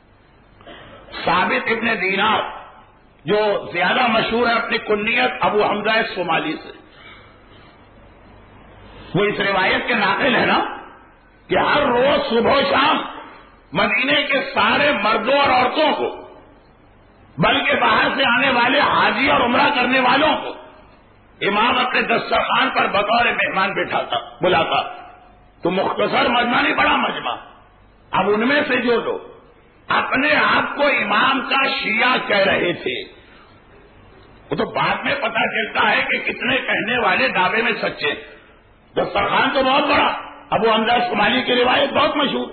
ثابت ابن دینار جو زیادہ مشہور ہے اپنی کنیت ابو حمزہ صومالی سے، وہ اس روایت کے ناقل ہے نا کہ ہر روز صبح و شام مدینے کے سارے مردوں اور عورتوں کو، بلکہ باہر سے آنے والے حاجی اور عمرہ کرنے والوں کو امام اپنے دسترخوان پر بطور مہمان بٹھاتا بلاتا. تو مختصر مجمع نہیں، بڑا مجمع. اب ان میں سے جو لوگ اپنے آپ کو امام کا شیعہ کہہ رہے تھے، وہ تو بعد میں پتا چلتا ہے کہ کتنے کہنے والے دعوے میں سچے. دسترخوان تو بہت بڑا، ابو حمزہ صومالی کی روایت بہت مشہور.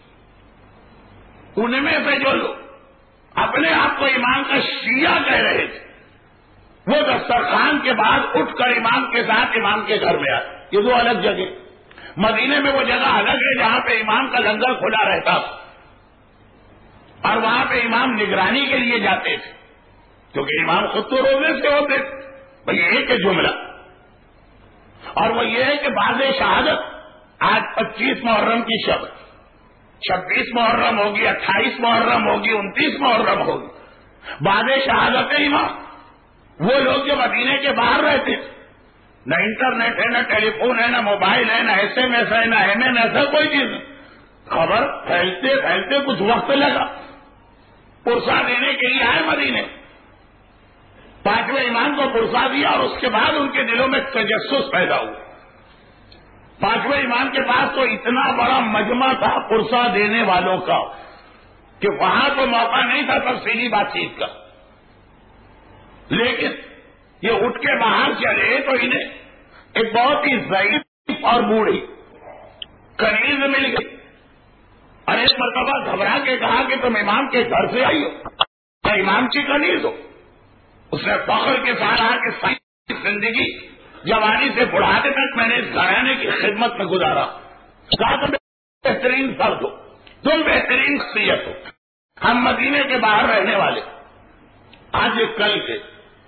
ان میں سے جو لوگ اپنے آپ کو امام کا شیعہ کہہ رہے تھے وہ دسترخوان کے بعد اٹھ کر امام کے ساتھ امام کے گھر میں آئے. یہ دو الگ جگہ، مدینے میں وہ جگہ الگ ہے جہاں پہ امام کا لنگر کھلا رہتا تھا اور وہاں پہ امام نگرانی کے لیے جاتے تھے، کیونکہ امام خود تو روزے سے ہوتے تھے. بھائی ایک جملہ، اور وہ یہ ہے کہ بعد شہادت آج پچیس محرم کی شب، چھبیس محرم ہوگی، اٹھائیس محرم ہوگی، انتیس محرم ہوگی. بعد شہادت امام وہ لوگ جو مدینے کے باہر رہتے تھے، نہ انٹرنیٹ ہے، نہ ٹیلی فون ہے، نہ موبائل ہے، نہ ایس ایم ایس ہے، نہ ایم این ایس ہے، کوئی چیز نہیں. خبر پھیلتے پھیلتے کچھ وقت لگا، پرسا دینے کے لیے آئے مدینے. پانچویں امام کو پرسا دیا اور اس کے بعد ان کے دلوں میں تجسس پیدا ہوا. پانچویں امام کے پاس تو اتنا بڑا مجمع تھا پرسا دینے والوں کا کہ وہاں تو موقع نہیں تھا تفصیلی بات چیت کا. لیکن یہ اٹھ کے باہر چلے تو انہیں ایک بہت ہی ضعیف اور بوڑھی کنیز مل گئی اور ایک مرتبہ گھبرا کے کہا کہ تم امام کے گھر سے آئی ہو، امام کی کنیز ہو. اس نے فخر کے ساتھ کہا کہ ساری زندگی جوانی سے بڑھاتے تک میں نے اس گھرانے کی خدمت میں گزارا. کہا تم بہترین فرد ہو، تم بہترین شخصیت ہو، ہم مدینے کے باہر رہنے والے. آج کل کے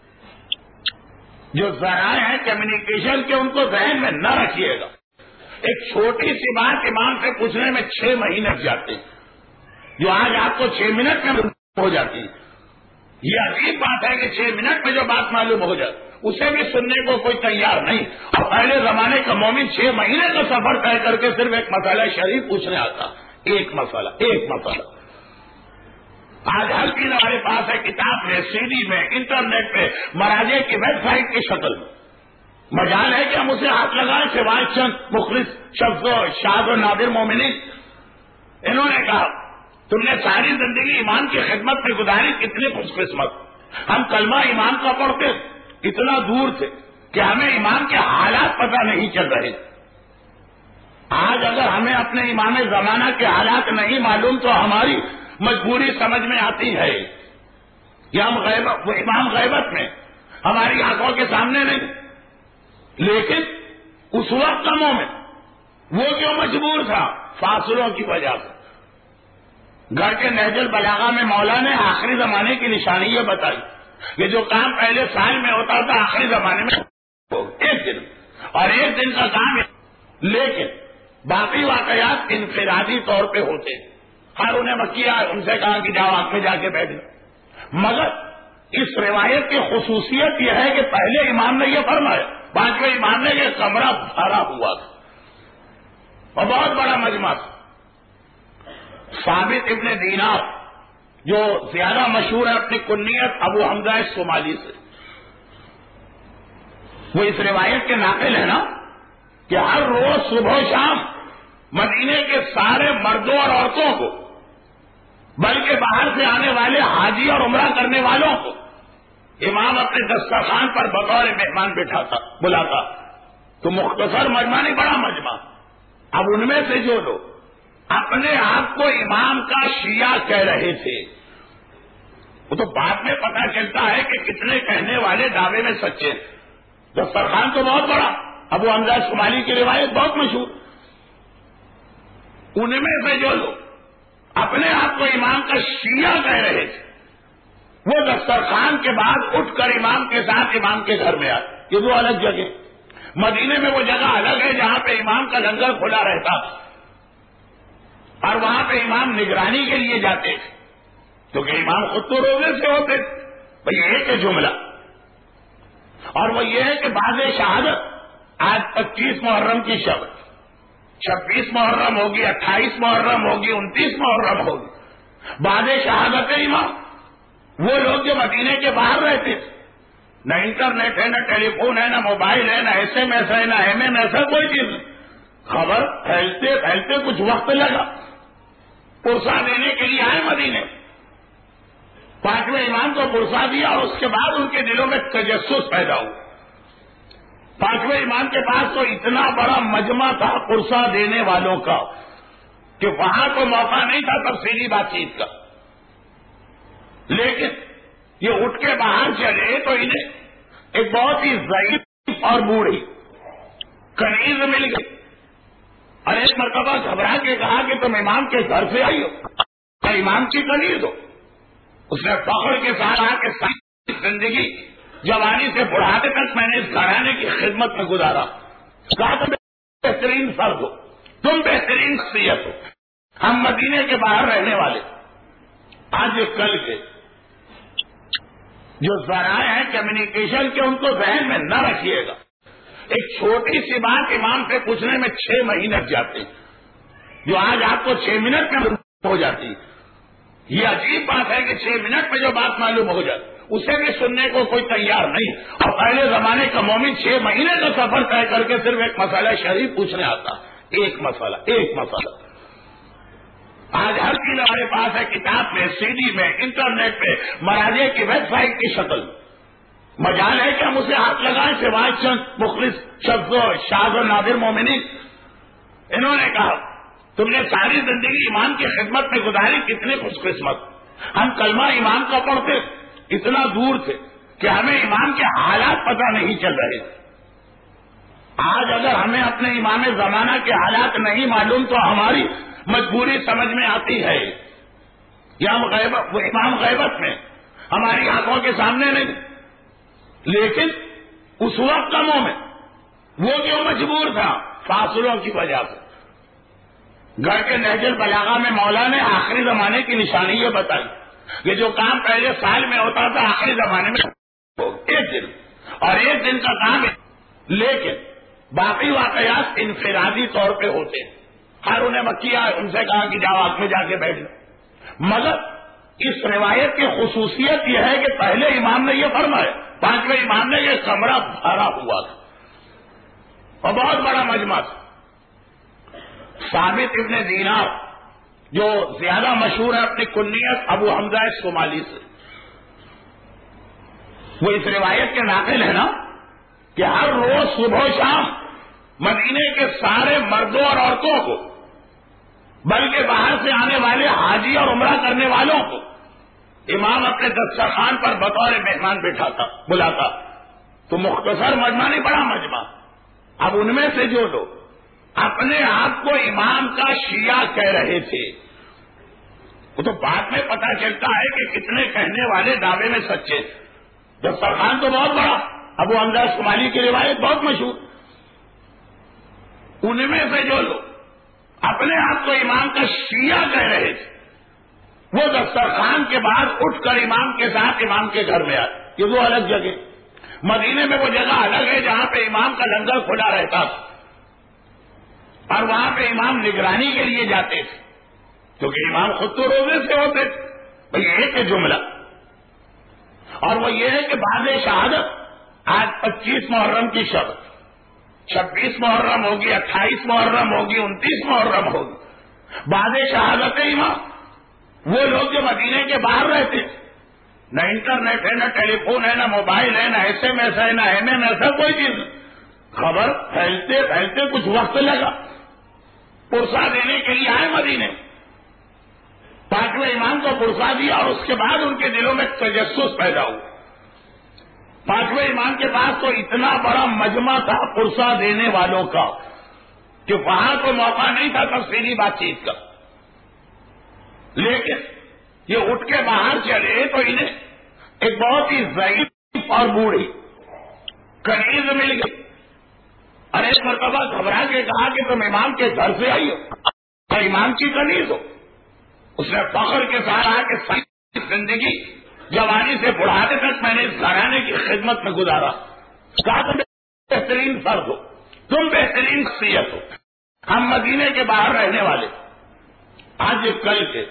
جو ذرائع ہیں کمیونیکیشن کے ان کو ذہن میں نہ رکھیے گا. ایک چھوٹی سی بات امام سے پوچھنے میں چھ مہینے جاتے ہیں، جو آج آپ کو چھ منٹ میں ہو جاتی. یہ عجیب بات ہے کہ چھ منٹ میں جو بات معلوم ہو جائے اسے بھی سننے کو کوئی تیار نہیں. اور پہلے زمانے کا مومن چھ مہینے کا سفر طے کر کے صرف ایک مسئلہ شریف پوچھنے آتا، ایک مسئلہ ایک مسئلہ. آج ہر چیز ہمارے پاس ہے، کتاب میں، سی ڈی میں، انٹرنیٹ پہ، مراجع کی ویب سائٹ کی شکل میں. مجال ہے کہ ہم اسے ہاتھ لگائیں سوائے چند مخلص شخص شاد و نادر مومنین. انہوں نے کہا تم نے ساری زندگی ایمان کی خدمت میں گزاری، کتنی خوش قسمت. ہم کلمہ ایمان کا پڑھتے اتنا دور تھے کہ ہمیں ایمان کے حالات پتہ نہیں چل رہے. آج اگر ہمیں اپنے امام زمانہ کے حالات نہیں معلوم تو ہماری مجبوری سمجھ میں آتی ہے یا ہم غیبت وہ امام غیبت میں ہماری آنکھوں کے سامنے نہیں، لیکن اس وقت کا مومن وہ کیوں مجبور تھا؟ فاصلوں کی وجہ سے۔ گھر کے نہج البلاغہ میں مولا نے آخری زمانے کی نشانی یہ بتائی کہ جو کام پہلے سال میں ہوتا تھا آخری زمانے میں ایک دن، اور ایک دن کا کام ہے، لیکن باقی واقعات انفرادی طور پہ ہوتے ہیں۔ ہر انہیں مکیہ ان سے کہا کہ جاؤ آگ میں جا کے بیٹھ جاؤ، مگر اس روایت کی خصوصیت یہ ہے کہ پہلے امام نے یہ فرمایا، پانچویں امام نے یہ کمرہ بھرا ہوا تھا اور بہت بڑا مجمع تھا۔ ثابت ابن دینار جو زیادہ مشہور ہے اپنی کنیت ابو حمزہ الصومالی سے، وہ اس روایت کے ناقل ہے نا کہ ہر روز صبح و شام مدینے کے سارے مردوں اور عورتوں کو، بلکہ باہر سے آنے والے حاجی اور عمرہ کرنے والوں کو امام اپنے دسترخوان پر بطور مہمان بٹھاتا بلاتا۔ تو مختصر مجمع نہیں، بڑا مجمع۔ اب ان میں سے جو لوگ اپنے آپ کو امام کا شیعہ کہہ رہے تھے، وہ تو بعد میں پتہ چلتا ہے کہ کتنے کہنے والے دعوے میں سچے۔ دسترخوان تو بہت بڑا، ابو حمزہ الصومالی کی روایت بہت مشہور۔ ان میں سے جو لوگ اپنے آپ کو امام کا شیعہ کہہ رہے تھے، وہ دسترخوان کے بعد اٹھ کر امام کے ساتھ امام کے گھر میں آئے۔ یہ دو الگ جگہ، مدینے میں وہ جگہ الگ ہے جہاں پہ امام کا لنگر کھلا رہتا اور وہاں پہ امام نگرانی کے لیے جاتے تھے، کیونکہ امام خود تو روزے سے ہوتے تھے۔ بھئی ایک ہے جملہ، اور وہ یہ ہے کہ بعد شہادت آج پچیس محرم کی شب، چھبیس محرم ہوگی، اٹھائیس محرم ہوگی، انتیس محرم ہوگی، بعد شہادت امام وہ لوگ جو مدینے کے باہر رہتے تھے، نہ انٹرنیٹ ہے، نہ ٹیلی فون ہے، نہ موبائل ہے، نہ ایس ایم ایس ہے، نہ ایم ایم ایس ہے، کوئی چیز نہیں۔ خبر پھیلتے پھیلتے کچھ وقت لگا، پرسا دینے کے لیے آئے مدینے، پانچویں امام کو پرسا دیا اور اس کے بعد ان کے دلوں میں تجسس پیدا ہوا۔ پانچویں امام کے پاس تو اتنا بڑا مجمع تھا پرسا دینے والوں کا کہ وہاں تو موقع نہیں تھا تفصیلی بات چیت کا، لیکن یہ اٹھ کے باہر چلے تو انہیں ایک بہت ہی ضعیف اور بوڑھی کنیز مل گئی، اور ایک مرتبہ گھبرا کے کہا کہ تم امام کے گھر سے آئی ہو، امام کی کنیز ہو۔ اس نے فخر کے ساتھ کہا کہ ساری زندگی جوانی سے بڑھاپے تک میں نے اس گھرانے کی خدمت میں گزارا، کہا تم بہترین فرد ہو، تم بہترین شخصیت ہو، ہم مدینے کے باہر رہنے والے۔ آج کل کے جو ذرائع ہیں کمیونیکیشن کے، ان کو ذہن میں نہ رکھیے گا۔ ایک چھوٹی سی بات امام سے پوچھنے میں چھ مہینے لگ جاتے ہیں، جو آج آپ کو چھ منٹ میں ہو جاتی ہے۔ یہ عجیب بات ہے کہ چھ منٹ میں جو بات معلوم ہو جاتی، اسے بھی سننے کو کوئی تیار نہیں۔ اور پہلے زمانے کا مومن چھ مہینے کا سفر طے کر کے صرف ایک مسئلہ شریف پوچھنے آتا، ایک مسئلہ ایک مسئلہ۔ آج ہر چیز ہمارے پاس ہے، کتاب میں، سی ڈی میں، انٹرنیٹ پہ، مراجع کی ویب سائٹ کی شکل۔ مجال ہے کہ ہم اسے ہاتھ لگائیں، سوائے چند مخلص شخصوں، شاذ و نادر مومنین۔ انہوں نے کہا تم نے ساری زندگی امام کی خدمت میں گزاری، کتنے خوش قسمت۔ ہم کلمہ امام کا پڑھتے، اتنا دور تھے کہ ہمیں امام کے حالات پتہ نہیں چل رہے۔ آج اگر ہمیں اپنے امام زمانہ کے حالات نہیں معلوم تو ہماری مجبوری سمجھ میں آتی ہے، یا ہم غیبت وہ امام غیبت میں ہماری آنکھوں کے سامنے نہیں، لیکن اس وقت کا مومن وہ کیوں مجبور تھا؟ فاصلوں کی وجہ سے۔ گھر کے نہج البلاغہ میں مولا نے آخری زمانے کی نشانی یہ بتائی کہ جو کام پہلے سال میں ہوتا تھا آخری زمانے میں ایک دن، اور ایک دن کا کام ہے، لیکن باقی واقعات انفرادی طور پہ ہوتے ہیں۔ ہر انہیں مکیہ ان سے کہا کہ جاؤ آگ میں جا کے بیٹھ جاؤ، مگر اس روایت کی خصوصیت یہ ہے کہ پہلے امام نے یہ فرمایا، پانچویں امام نے یہ کمرہ بھرا ہوا تھا اور بہت بڑا مجمع تھا۔ ثابت ابن دینار جو زیادہ مشہور ہے اپنی کنیت ابو حمزہ الصومالی سے، وہ اس روایت کے ناقل ہے نا کہ ہر روز صبح و شام مدینے کے سارے مردوں اور عورتوں کو، بلکہ باہر سے آنے والے حاجی اور عمرہ کرنے والوں کو امام اپنے دسترخوان پر بطور مہمان بٹھاتا بلاتا. تو مختصر مجمع نہیں، بڑا مجمع. اب ان میں سے جو لوگ اپنے آپ کو امام کا شیعہ کہہ رہے تھے، وہ تو بعد میں پتا چلتا ہے کہ کتنے کہنے والے دعوے میں سچے. دسترخوان تو بہت بڑا، ابو حمزہ شمالی کی روایت بہت مشہور. ان میں سے جو لوگ اپنے آپ کو امام کا شیعہ کہہ رہے تھے، وہ دسترخوان کے بعد اٹھ کر امام کے ساتھ امام کے گھر میں آئے. یہ وہ الگ جگہ، مدینے میں وہ جگہ الگ ہے جہاں پہ امام کا لنگر کھلا رہتا تھا، اور وہاں پہ امام نگرانی کے لیے جاتے تھے، کیونکہ امام خود تو روزے سے ہوتے تھے. بھائی ایک جملہ، اور وہ یہ ہے کہ بعد شہادت آج پچیس محرم کی شب، چھبیس محرم ہوگی، اٹھائیس محرم ہوگی، انتیس محرم ہوگی. بعد شہادت امام وہ لوگ جو مدینے کے باہر رہتے، نہ انٹرنیٹ ہے، نہ ٹیلی فون ہے، نہ موبائل ہے، نہ ایس ایم ایس ہے، نہ ایم ایم ایس ہے، کوئی چیز نہیں. خبر پھیلتے پھیلتے کچھ وقت لگا، پرسا دینے کے لیے آئے مدینے. پانچویں امام کو پرسا دیا اور اس کے بعد ان کے دلوں میں تجسس پیدا ہوا. پانچویں امام کے پاس تو اتنا بڑا مجمع تھا پرسا دینے والوں کا کہ وہاں تو موقع نہیں تھا تفصیلی بات چیت کا. لیکن یہ اٹھ کے باہر چلے تو انہیں ایک بہت ہی ضعیف اور بوڑھی کنیز مل گئی، اور ایک مرتبہ گھبرا کے کہا کہ تم امام کے گھر سے آئی ہو اور امام کی کنیز ہو. اس نے فخر کے ساتھ کہا کہ ساری زندگی جوانی سے بڑھانے تک میں نے اس گھرانے کی خدمت میں گزارا. کہا تم بہترین فرد ہو، تم بہترین شخصیت ہو. ہم مدینے کے باہر رہنے والے آج کل کے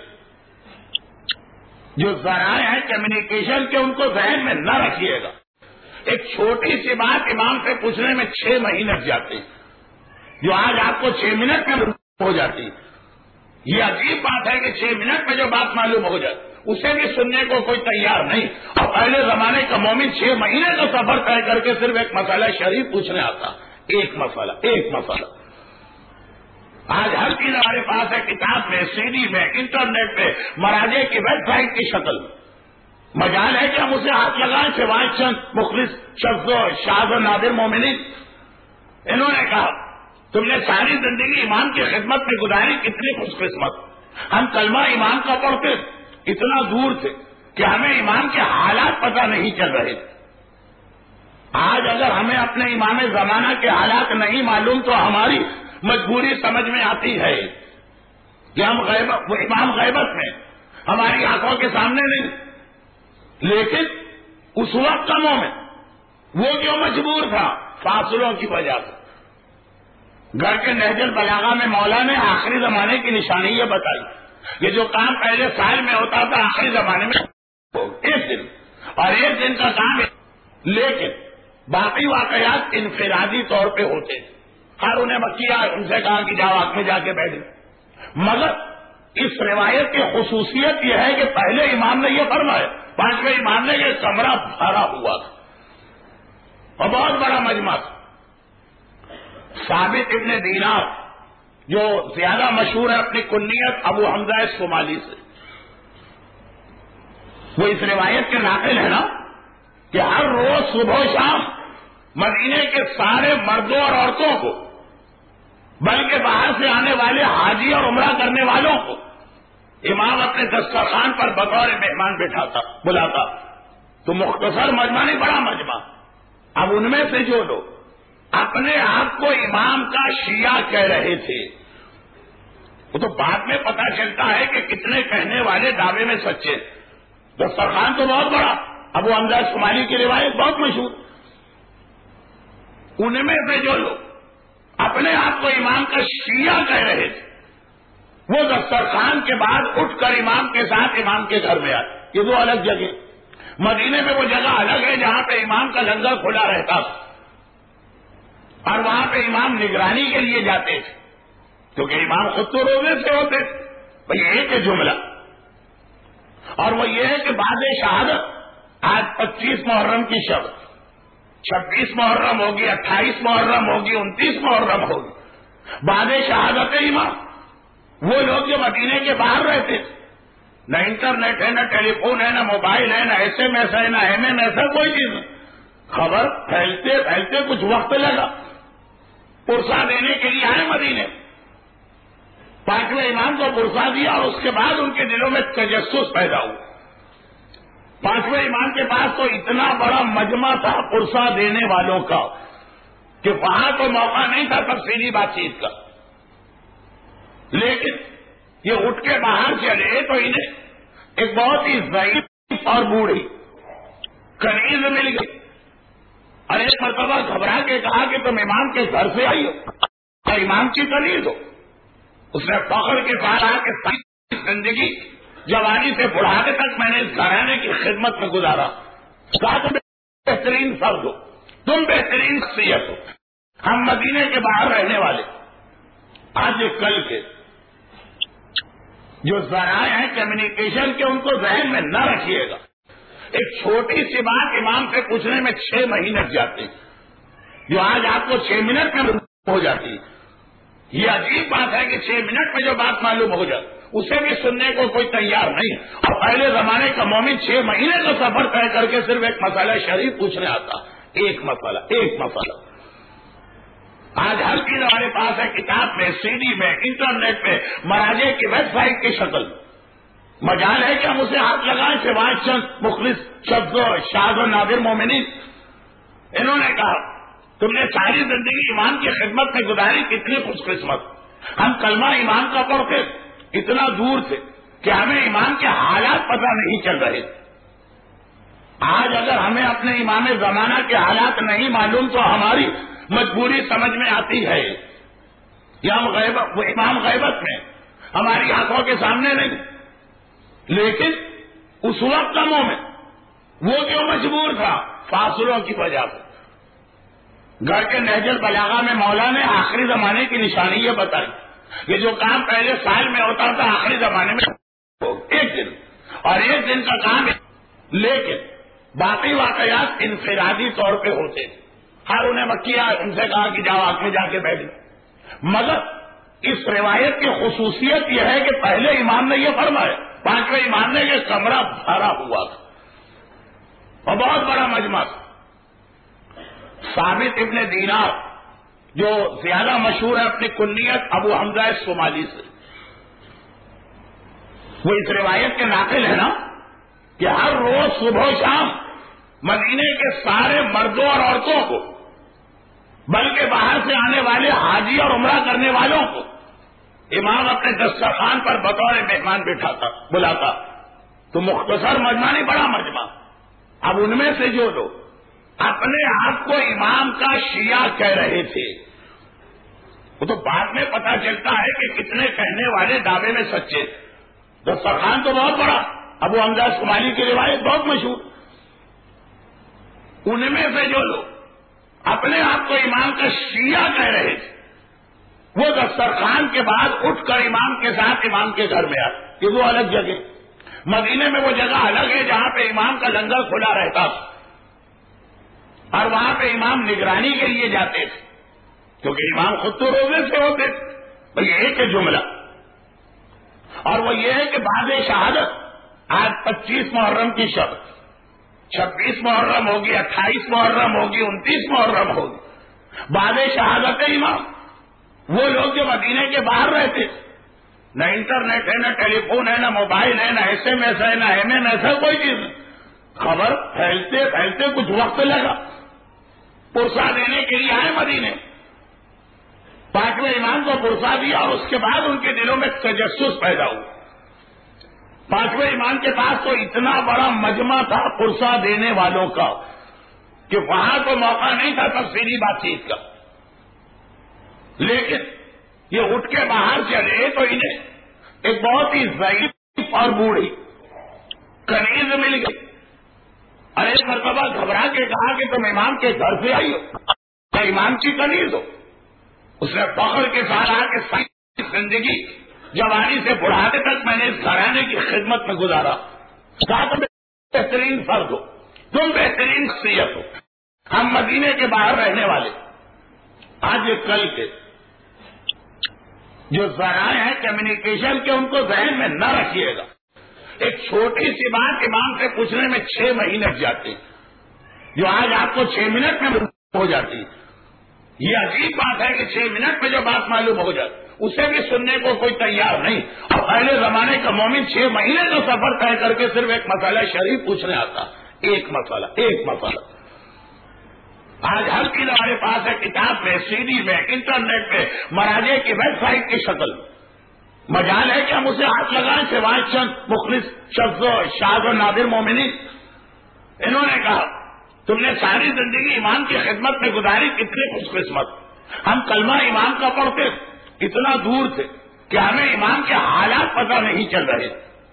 جو ذرائع ہیں کمیونیکیشن کے، ان کو ذہن میں نہ رکھیے گا. ایک چھوٹی سی بات امام سے پوچھنے میں چھ مہینے لگ جاتے ہیں، جو آج آپ کو چھ منٹ میں ہو جاتی. یہ عجیب بات ہے کہ چھ منٹ میں جو بات معلوم ہو جائے اسے بھی سننے کو کوئی تیار نہیں. اور پہلے زمانے کا مومن چھ مہینے کا سفر طے کر کے صرف ایک مسئلہ شریف پوچھنے آتا. ایک مسئلہ ایک مسئلہ آج ہر چیز ہمارے پاس ہے، کتاب میں، سی ڈی میں، انٹرنیٹ پہ، مراجع کی ویب سائٹ کی شکل میں. مجال ہے کہ ہم اسے ہاتھ لگائیں. سوائے چند مخلص شخص شاذ و نادر مومنین، انہوں نے کہا تم نے ساری زندگی امام کی خدمت میں گزاری، کتنی خوش قسمت. ہم کلمہ امام کا پڑھتے اتنا دور تھے کہ ہمیں امام کے حالات پتہ نہیں چل رہے تھے. آج اگر ہمیں اپنے امام زمانہ کے حالات نہیں معلوم تو ہماری مجبوری سمجھ میں آتی ہے کہ ہم غیبت، وہ امام غیبت میں ہماری آنکھوں کے سامنے نہیں. لیکن اس وقت کا مومن وہ جو مجبور تھا فاصلوں کی وجہ سے. گھر کے نہج البلاغہ میں مولا نے آخری زمانے کی نشانی یہ بتائی کہ جو کام پہلے سال میں ہوتا تھا آخری زمانے میں ایک دن، اور ایک دن کا کام ہے. لیکن باقی واقعات انفرادی طور پہ ہوتے ہیں. ہر انہیں بکیا ان سے کہا کہ جاؤ آگ میں جا کے بیٹھے. مگر اس روایت کی خصوصیت یہ ہے کہ پہلے امام نے یہ فرمایا، پانچویں امام نے یہ کمرہ بھرا ہوا تھا اور بہت بڑا مجمع تھا. ثابت ابن دینار جو زیادہ مشہور ہے اپنی کنیت ابو حمزہ شمالی سے، وہ اس روایت کے ناقل ہے نا کہ ہر روز صبح و شام مدینے کے سارے مردوں اور عورتوں کو، بلکہ باہر سے آنے والے حاجی اور عمرہ کرنے والوں کو امام اپنے دسترخوان پر بطور مہمان بٹھاتا بلاتا. تو مختصر مجمع نہیں، بڑا مجمع. اب ان میں سے جو لوگ اپنے آپ کو امام کا شیعہ کہہ رہے تھے، وہ تو بعد میں پتا چلتا ہے کہ کتنے کہنے والے دعوے میں سچے. دسترخوان تو بہت بڑا، ابو حمزہ شمالی کی روایت بہت مشہور. ان میں سے جو لوگ اپنے آپ کو امام کا شیعہ کہہ رہے تھے، وہ دسترخوان کے بعد اٹھ کر امام کے ساتھ امام کے گھر میں آئے. یہ دو الگ جگہ، مدینے میں وہ جگہ الگ ہے جہاں پہ امام کا لنگر کھلا رہتا تھا، اور وہاں پہ امام نگرانی کے لیے جاتے تھے، کیونکہ امام خود تو روزے سے ہوتے تھے. بھائی ایک جملہ، اور وہ یہ ہے کہ بعد شہادت آج پچیس محرم کی شب، چھبیس محرم ہوگی، اٹھائیس محرم ہوگی، انتیس محرم ہوگی. بعد شہادت امام وہ لوگ جو مدینے کے باہر رہتے تھے، نہ انٹرنیٹ ہے، نہ ٹیلی فون ہے، نہ موبائل ہے، نہ ایس ایم ایس ہے، نہ ایم ایم ایس ہے، کوئی چیز نہیں. خبر پھیلتے پھیلتے کچھ وقت لگا، پرسہ دینے کے لیے آئے مدینے. پانچویں امام کو پرسہ دیا اور اس کے بعد ان کے دلوں میں تجسس پیدا ہوا. پانچویں امام کے پاس تو اتنا بڑا مجمع تھا پرسہ دینے والوں کا کہ وہاں تو موقع نہیں تھا تفصیلی بات چیت کا. لیکن یہ اٹھ کے باہر چلے تو انہیں ایک بہت ہی ضعیف اور بوڑھی کنیز مل گئی، اور ایک مرتبہ گھبرا کے کہا کہ تم امام کے گھر سے آئی ہو اور امام کی کنیز ہو. اس نے فخر کے ساتھ کہا کہ ساری زندگی جوانی سے بڑھاپے تک میں نے اس گھرانے کی خدمت میں گزارا. کہا تم بہترین فرد ہو، تم بہترین شخصیت ہو، ہم مدینے کے باہر رہنے والے. آج کل کے جو ذرائع ہیں کمیونیکیشن کے، ان کو ذہن میں نہ رکھیے گا. ایک چھوٹی سی بات امام سے پوچھنے میں چھ مہینے جاتے ہیں، جو آج آپ کو چھ منٹ میں ہو جاتی ہے. یہ عجیب بات ہے کہ چھ منٹ میں جو بات معلوم ہو جائے اسے بھی سننے کو کوئی تیار نہیں. اور پہلے زمانے کا مومن چھ مہینے کا سفر طے کر کے صرف ایک مسئلہ شریف پوچھنے آتا، ایک مسئلہ ایک مسئلہ. آج ہر چیز ہمارے پاس ہے، کتاب میں، سی ڈی میں، انٹرنیٹ پہ، مراجع کی ویب سائٹ کی شکل. مجال ہے کہ ہم اسے ہاتھ لگائیں. سوائے چند مخلص شخص شاذ و نادر مومنین، انہوں نے کہا تم نے ساری زندگی امام کی خدمت میں گزاری، کتنی خوش قسمت. ہم کلمہ امام کا پڑھتے اتنا دور تھے کہ ہمیں امام کے حالات پتہ نہیں چل رہے. آج اگر ہمیں اپنے امام زمانہ کے حالات نہیں معلوم تو ہماری مجبوری سمجھ میں آتی ہے. یا ہم غیبت، وہ امام غیبت میں ہماری آنکھوں کے سامنے نہیں، لیکن اس وقت کا مومن وہ جو مجبور تھا فاصلوں کی وجہ سے. گھر کے نہج البلاغہ میں مولا نے آخری زمانے کی نشانی یہ بتائی کہ جو کام پہلے سال میں ہوتا تھا آخری زمانے میں ایک دن، اور ایک دن کا کام ہے. لیکن باقی واقعات انفرادی طور پہ ہوتے تھے. ہر انہیں مکیا ان سے کہا کہ جاؤ آگ میں جا کے بیٹھ. مگر اس روایت کی خصوصیت یہ ہے کہ پہلے امام نے یہ فرمایا، پانچویں امام نے یہ کمرہ بھرا ہوا تھا اور بہت بڑا مجمع تھا. ثابت ابن دینار جو زیادہ مشہور ہے اپنی کنیت ابو حمزہ الصومالی سے، وہ اس روایت کے ناقل ہے نا کہ ہر روز صبح و شام مدینے کے سارے مردوں اور عورتوں کو، بلکہ باہر سے آنے والے حاجی اور عمرہ کرنے والوں کو امام اپنے دسترخوان پر بطور مہمان بٹھاتا بلاتا. تو مختصر مجمع نہیں، بڑا مجمع. اب ان میں سے جو لوگ اپنے آپ کو امام کا شیعہ کہہ رہے تھے، وہ تو بعد میں پتا چلتا ہے کہ کتنے کہنے والے دعوے میں سچے. دسترخوان تو بہت بڑا، ابو حمزہ الصومالی کی روایت بہت مشہور. ان میں سے جو لوگ اپنے آپ کو امام کا شیعہ کہہ رہے تھے، وہ دسترخوان کے بعد اٹھ کر امام کے ساتھ امام کے گھر میں آئے. کہ وہ الگ جگہ، مدینے میں وہ جگہ الگ ہے جہاں پہ امام کا لنگر کھلا رہتا تھا، اور وہاں پہ امام نگرانی کے لیے جاتے تھے، کیونکہ امام خود تو روزے سے ہوتے تھے. بھائی ایک ہے جملہ، اور وہ یہ ہے کہ بعد شہادت آج پچیس محرم کی شب، چھبیس محرم ہوگی، اٹھائیس محرم ہوگی، انتیس محرم ہوگی. بعد شہادت امام وہ لوگ جو مدینے کے باہر رہتے تھے، نہ انٹرنیٹ ہے، نہ ٹیلی فون ہے، نہ موبائل ہے، نہ ایس ایم ایس ہے، نہ ایم ایم ایس ہے، کوئی چیز نہیں. خبر پھیلتے پھیلتے کچھ وقت لگا، پرسہ دینے کے لیے آئے مدینے. پانچویں امام کو پرسہ دیا اور اس کے بعد ان کے دلوں میں تجسس پیدا ہوا. پانچویں امام کے پاس تو اتنا بڑا مجمع تھا پرسہ دینے والوں کا کہ وہاں تو موقع نہیں تھا تفصیلی بات چیت کا. لیکن یہ اٹھ کے باہر چلے تو انہیں ایک بہت ہی ضعیف اور بوڑھی کنیز مل گئی، اور ایک مرتبہ گھبرا کے کہا کہ تم امام کے گھر سے آئی ہو، امام کی کنیز ہو. اس نے فخر کے ساتھ کہا کہ ساری زندگی جوانی سے بڑھاپے تک میں نے اس گھرانے کی خدمت میں گزارا. کہا تم بہترین فرد ہو، تم بہترین شخصیت ہو، ہم مدینے کے باہر رہنے والے. آج کل کے جو ذرائع ہیں کمیونیکیشن کے ان کو ذہن میں نہ رکھیے گا. ایک چھوٹی سی بات امام سے پوچھنے میں چھ مہینے لگ جاتے ہیں جو آج آپ کو چھ منٹ میں ہو جاتی. یہ عجیب بات ہے کہ چھ منٹ میں جو بات معلوم ہو جاتی اسے بھی سننے کو کوئی تیار نہیں. اور پہلے زمانے کا مومن چھ مہینے کا سفر طے کر کے صرف ایک مسئلہ شریف پوچھنے آتا. ایک مسئلہ ایک مسئلہ آج ہر چیز ہمارے پاس ہے، کتاب میں، سی ڈی میں، انٹرنیٹ پہ، مراجع کی ویب سائٹ کی شکل. مجال ہے کہ ہم اسے ہاتھ لگائیں سوائے چند مخلص شخص و شاذ و نادر مومنین. انہوں نے کہا تم نے ساری زندگی امام کی خدمت میں گزاری، کتنے خوش قسمت. ہم کلمہ امام کا پڑھتے اتنا دور تھے کہ ہمیں امام کے حالات پتہ نہیں چل رہے.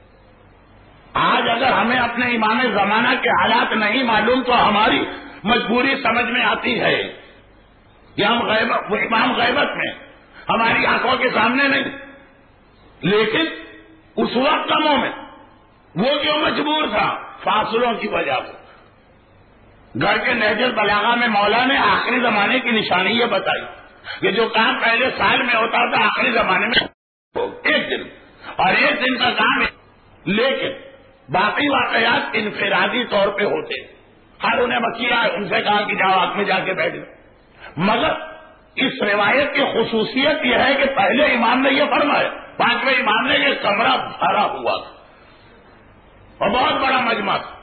آج اگر ہمیں اپنے امام زمانہ کے حالات نہیں معلوم تو ہماری مجبوری سمجھ میں آتی ہے کہ ہم غیبت، وہ امام غیبت میں ہماری آنکھوں کے سامنے نہیں، لیکن اس وقت کا مومن وہ جو مجبور تھا فاصلوں کی وجہ سے. گھر کے نہج البلاغہ میں مولا نے آخری زمانے کی نشانی یہ بتائی کہ جو کام پہلے سال میں ہوتا تھا آخری زمانے میں ایک دن اور ایک دن کا کام ہے، لیکن باقی واقعات انفرادی طور پہ ہوتے. ہر انہیں مکیا ان سے کہا کہ جاؤ آگ میں جا کے بیٹھ گئے. مگر اس روایت کی خصوصیت یہ ہے کہ پہلے امام نے یہ فرمایا، پانچویں امام نے یہ کمرہ بھرا ہوا تھا اور بہت بڑا مجمع تھا.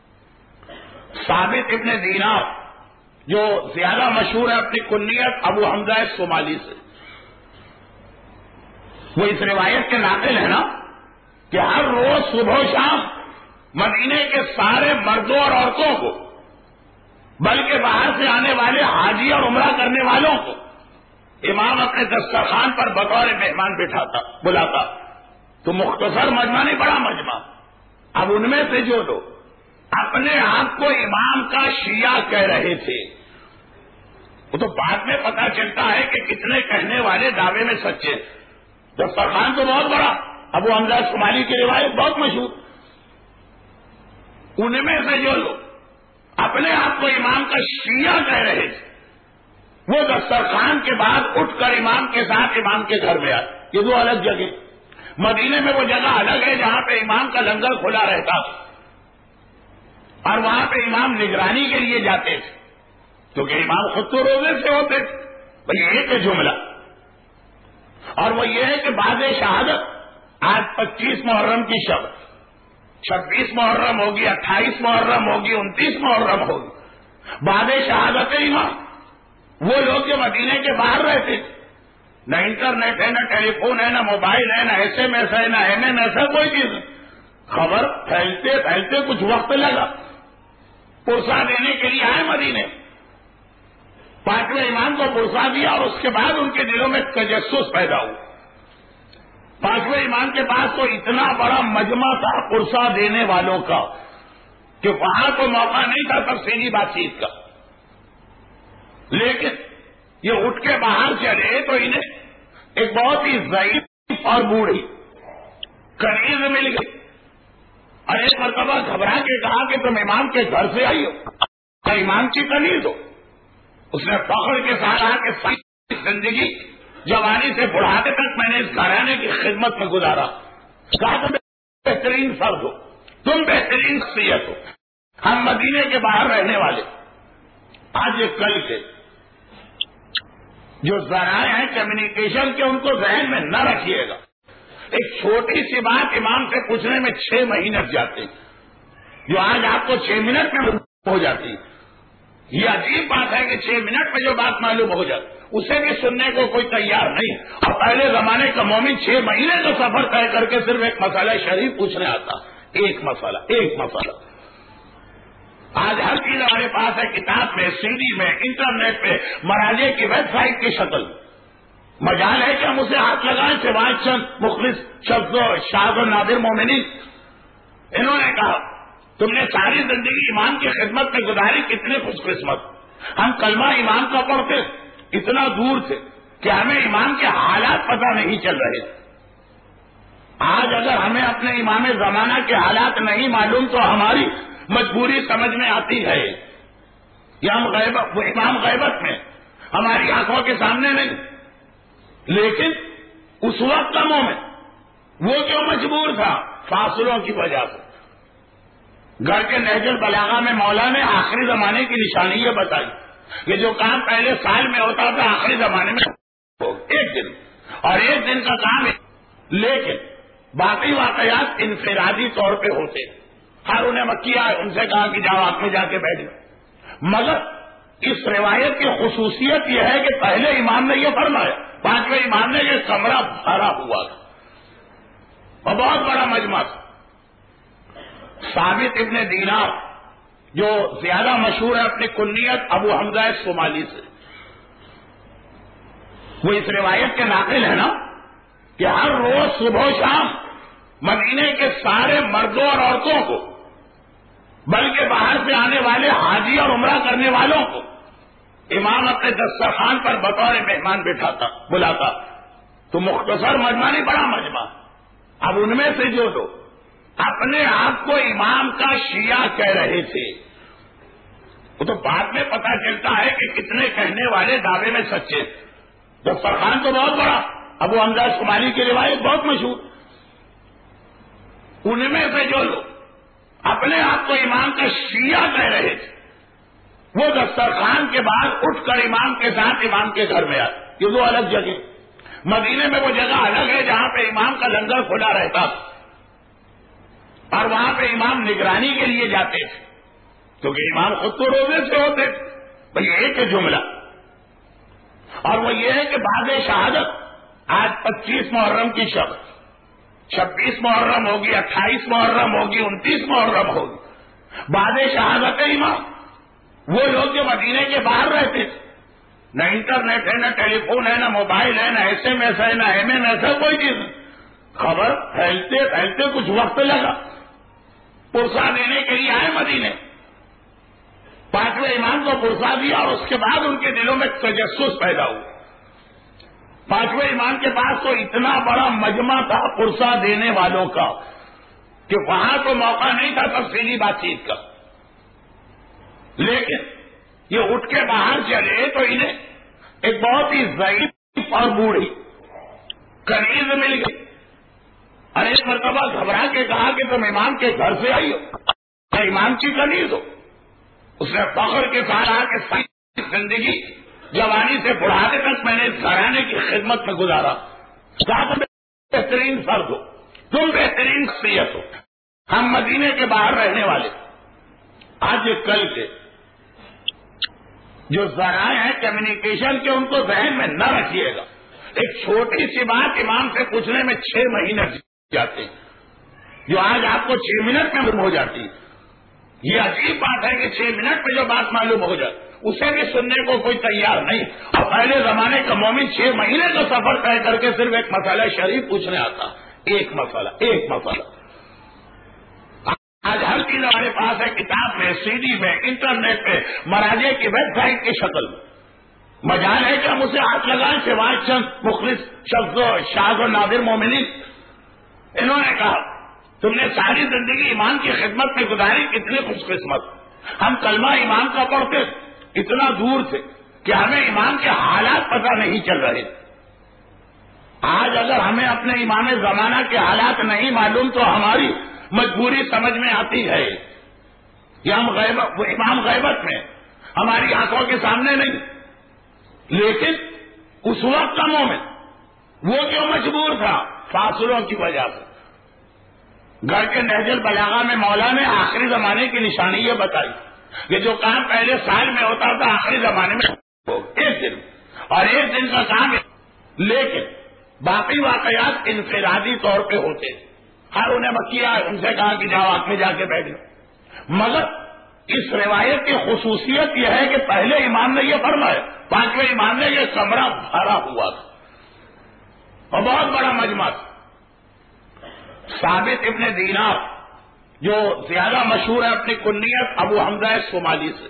ثابت ابن دینار جو زیادہ مشہور ہے اپنی کنیت ابو حمزہ صومالی سے، وہ اس روایت کے ناقل ہے نا کہ ہر روز صبح و شام مدینے کے سارے مردوں اور عورتوں کو، بلکہ باہر سے آنے والے حاجی اور عمرہ کرنے والوں کو امام اپنے دسترخوان پر بطور مہمان بٹھاتا بلاتا. تو مختصر مجمع نہیں، بڑا مجمع. اب ان میں سے جو لوگ اپنے آپ کو امام کا شیعہ کہہ رہے تھے وہ تو بعد میں پتا چلتا ہے کہ کتنے کہنے والے دعوے میں سچے. دسترخوان تو بہت بڑا، ابو حمزہ صومالی کی روایت بہت مشہور. ان میں سے جو لوگ اپنے آپ کو امام کا شیعہ کہہ رہے تھے وہ دسترخوان کے بعد اٹھ کر امام کے ساتھ امام کے گھر میں آئے. یہ دو الگ جگہ. مدینے میں وہ جگہ الگ ہے جہاں پہ امام کا لنگر کھلا رہتا اور وہاں پہ امام نگرانی کے لیے جاتے تھے کیونکہ امام خود تو روزے سے ہوتے تھے. بھائی ایک جملہ اور وہ یہ ہے کہ بعد شہادت آج پچیس محرم کی شب، چھبیس محرم ہوگی، اٹھائیس محرم ہوگی، انتیس محرم ہوگی. بعد شہادت امام وہ لوگ جو مدینے کے باہر رہتے، نہ انٹرنیٹ ہے، نہ ٹیلی فون ہے، نہ موبائل ہے، نہ ایس ایم ایس ہے، نہ ایم ایم ایس ہے، کوئی چیز نہیں. خبر پھیلتے پھیلتے کچھ وقت لگا، پرسا دینے کے لیے آئے مدینے. پانچویں امام کو پرسا دیا اور اس کے بعد ان کے دلوں میں تجسس پیدا ہوا. پانچویں امام کے پاس تو اتنا بڑا مجمع تھا پرسا دینے والوں کا کہ وہاں کو موقع نہیں تھا تفصیلی بات چیت کا. لیکن یہ اٹھ کے باہر چلے تو انہیں ایک بہت ہی ضعیف اور بوڑھی کنیز مل گئی اور ایک مرتبہ گھبرا کے کہا کہ تم امام کے گھر سے آئی ہو، امام کی کنیز ہو. اس نے فخر کے ساتھ کہا کہ ساری زندگی جوانی سے بڑھاپے تک میں نے اس گھرانے کی خدمت میں گزارا. کہا تم بہترین فرد ہو، تم بہترین شخصیت ہو، ہم مدینے کے باہر رہنے والے. آج یہ کل کے جو ذرائع ہیں کمیونیکیشن کے ان کو ذہن میں نہ رکھیے گا. ایک چھوٹی سی بات امام سے پوچھنے میں چھ مہینے لگ جاتے ہیں جو آج آپ کو چھ منٹ میں ہو جاتی. یہ عجیب بات ہے کہ چھ منٹ میں جو بات معلوم ہو جاتی اسے بھی سننے کو کوئی تیار نہیں. اور پہلے زمانے کا مومن چھ مہینے کا سفر طے کر کے صرف ایک مسئلہ شریف پوچھنے آتا. ایک مسئلہ ایک مسئلہ آج ہر چیز ہمارے پاس ہے، کتاب میں، سی ڈی میں، انٹرنیٹ پہ، مراجع کی ویب سائٹ کی شکل. مجال ہے کہ ہم اسے ہاتھ لگائیں سوائے چند مخلص شخص و شاذ و نادر مومنین. انہوں نے کہا تم نے ساری زندگی امام کی خدمت میں گزاری، کتنے خوش قسمت. ہم کلمہ امام کا پڑھتے اتنا دور تھے کہ ہمیں امام کے حالات پتہ نہیں چل رہے. آج اگر ہمیں اپنے امام زمانہ کے حالات نہیں معلوم تو ہماری مجبوری سمجھ میں آتی ہے کہ ہم غیبت، وہ امام غیبت میں ہماری آنکھوں کے سامنے نہیں، لیکن اس وقت کا مومن وہ جو مجبور تھا فاصلوں کی وجہ سے. گھر کے نہج البلاغہ میں مولا نے آخری زمانے کی نشانی یہ بتائی کہ جو کام پہلے سال میں ہوتا تھا آخری زمانے میں ایک دن اور ایک دن کا کام ہے. لیکن باقی واقعات انفرادی طور پہ ہوتے. ہارون مکی آئے, ان سے کہا کہ جاؤ آپ میں جا کے بیٹھ جاؤ. مگر اس روایت کی خصوصیت یہ ہے کہ پہلے امام نے یہ فرمایا, پانچویں امام نے یہ کمرہ بھرا ہوا تھا اور بہت بڑا مجمع تھا. ثابت ابن دینار جو زیادہ مشہور ہے اپنی کنیت ابو حمزہ صومالی سے, وہ اس روایت کے ناقل ہے نا کہ ہر روز صبح و شام مدینے کے سارے مردوں اور عورتوں کو بلکہ باہر سے آنے والے حاجی اور عمرہ کرنے والوں کو امام اپنے دسترخوان پر بطور مہمان بٹھاتا بلاتا. تو مختصر مجمع نہیں, بڑا مجمع. اب ان میں سے جو لوگ اپنے آپ کو امام کا شیعہ کہہ رہے تھے, وہ تو بعد میں پتا چلتا ہے کہ کتنے کہنے والے دعوے میں سچے. دسترخوان تو بہت بڑا, ابو حمزہ صومالی کی روایت بہت مشہور. ان میں سے جو لوگ اپنے آپ کو امام کا شیعہ کہہ رہے تھے وہ دسترخوان کے بعد اٹھ کر امام کے ساتھ امام کے گھر میں آئے. یہ دو الگ جگہ, مدینے میں وہ جگہ الگ ہے جہاں پہ امام کا لنگر کھلا رہتا اور وہاں پہ امام نگرانی کے لیے جاتے تھے کیونکہ امام خود تو روزے سے ہوتے تھے. بھئی ایک جملہ, اور وہ یہ ہے کہ بعد شہادت آج پچیس محرم کی شب, چھبیس محرم ہوگی, اٹھائیس محرم ہوگی, انتیس محرم ہوگی. بعد شہادت امام وہ لوگ جو مدینے کے باہر رہتے تھے, نہ انٹرنیٹ ہے, نہ ٹیلی فون ہے, نہ موبائل ہے, نہ ایس ایم ایس ہے, نہ ایم ایم ایس ہے, کوئی چیز نہیں. خبر پھیلتے پھیلتے کچھ وقت لگا, پرسا دینے کے لیے آئے مدینے. پانچویں امام کو پرسا دیا اور اس کے بعد ان کے دلوں میں تجسس پیدا ہوا. پانچویں امام کے پاس تو اتنا بڑا مجمع تھا پرسا دینے والوں کا کہ وہاں تو موقع نہیں تھا تفصیلی بات چیت کا. لیکن یہ اٹھ کے باہر چلے تو انہیں ایک بہت ہی ضعیف اور بوڑھی کنیز مل گئی. اور ایک مرتبہ گھبرا کے کہا کہ تم امام کے گھر سے آئی ہو, امام کی کنیز ہو. اس نے فخر کے ساتھ کہا کہ ساری زندگی جوانی سے بڑھاپے تک میں نے اس گھرانے کی خدمت میں گزارا. تم بہترین فرد ہو, تم بہترین شخصیت ہو. ہم مدینے کے باہر رہنے والے آج کل کے جو ذرائع ہیں کمیونیکیشن کے, ان کو ذہن میں نہ رکھیے گا. ایک چھوٹی سی بات امام سے پوچھنے میں چھ مہینے جاتے ہیں, جو آج آپ کو چھ منٹ میں معلوم ہو جاتی ہے. یہ عجیب بات ہے کہ چھ منٹ میں جو بات معلوم ہو جائے اسے بھی سننے کو کوئی تیار نہیں. اور پہلے زمانے کا مومن چھ مہینے کا سفر طے کر کے صرف ایک مسئلہ شریف پوچھنے آتا. ایک مسئلہ ایک مسئلہ آج ہر چیز ہمارے پاس ہے, کتاب میں, سی ڈی میں, انٹرنیٹ پہ, مراجع کی ویب سائٹ کی شکل میں. مجال ہے کہ ہم اسے ہاتھ لگائیں. سوائے چند مخلص شخص و شاذ و نادر مومنین, انہوں نے کہا تم نے ساری زندگی امام کی خدمت میں گزاری, کتنے خوش قسمت. ہم کلمہ امام کا پڑھتے اتنا دور تھے کہ ہمیں امام کے حالات پتہ نہیں چل رہے. آج اگر ہمیں اپنے امام زمانہ کے حالات نہیں معلوم تو ہماری مجبوری سمجھ میں آتی ہے کہ ہم غیبت, وہ امام غیبت میں ہماری آنکھوں کے سامنے نہیں. لیکن اس وقت کا مومن وہ جو مجبور تھا فاصلوں کی وجہ سے. گھر کے نہج البلاغہ میں مولا نے آخری زمانے کی نشانی یہ بتائی کہ جو کام پہلے سال میں ہوتا تھا آخری زمانے میں ایک دن اور ایک دن کا کام ہے. لیکن باقی واقعات انفرادی طور پہ ہوتے. ہارون مکی آئے, ان سے کہا کہ جاؤ آپ میں جا کے بیٹھ جاؤ. مگر اس روایت کی خصوصیت یہ ہے کہ پہلے امام نے یہ فرمایا, پانچویں امام نے یہ کمرہ بھرا ہوا تھا اور بہت بڑا مجمع تھا. ثابت ابن دینار جو زیادہ مشہور ہے اپنی کنیت ابو حمزہ صومالی سے,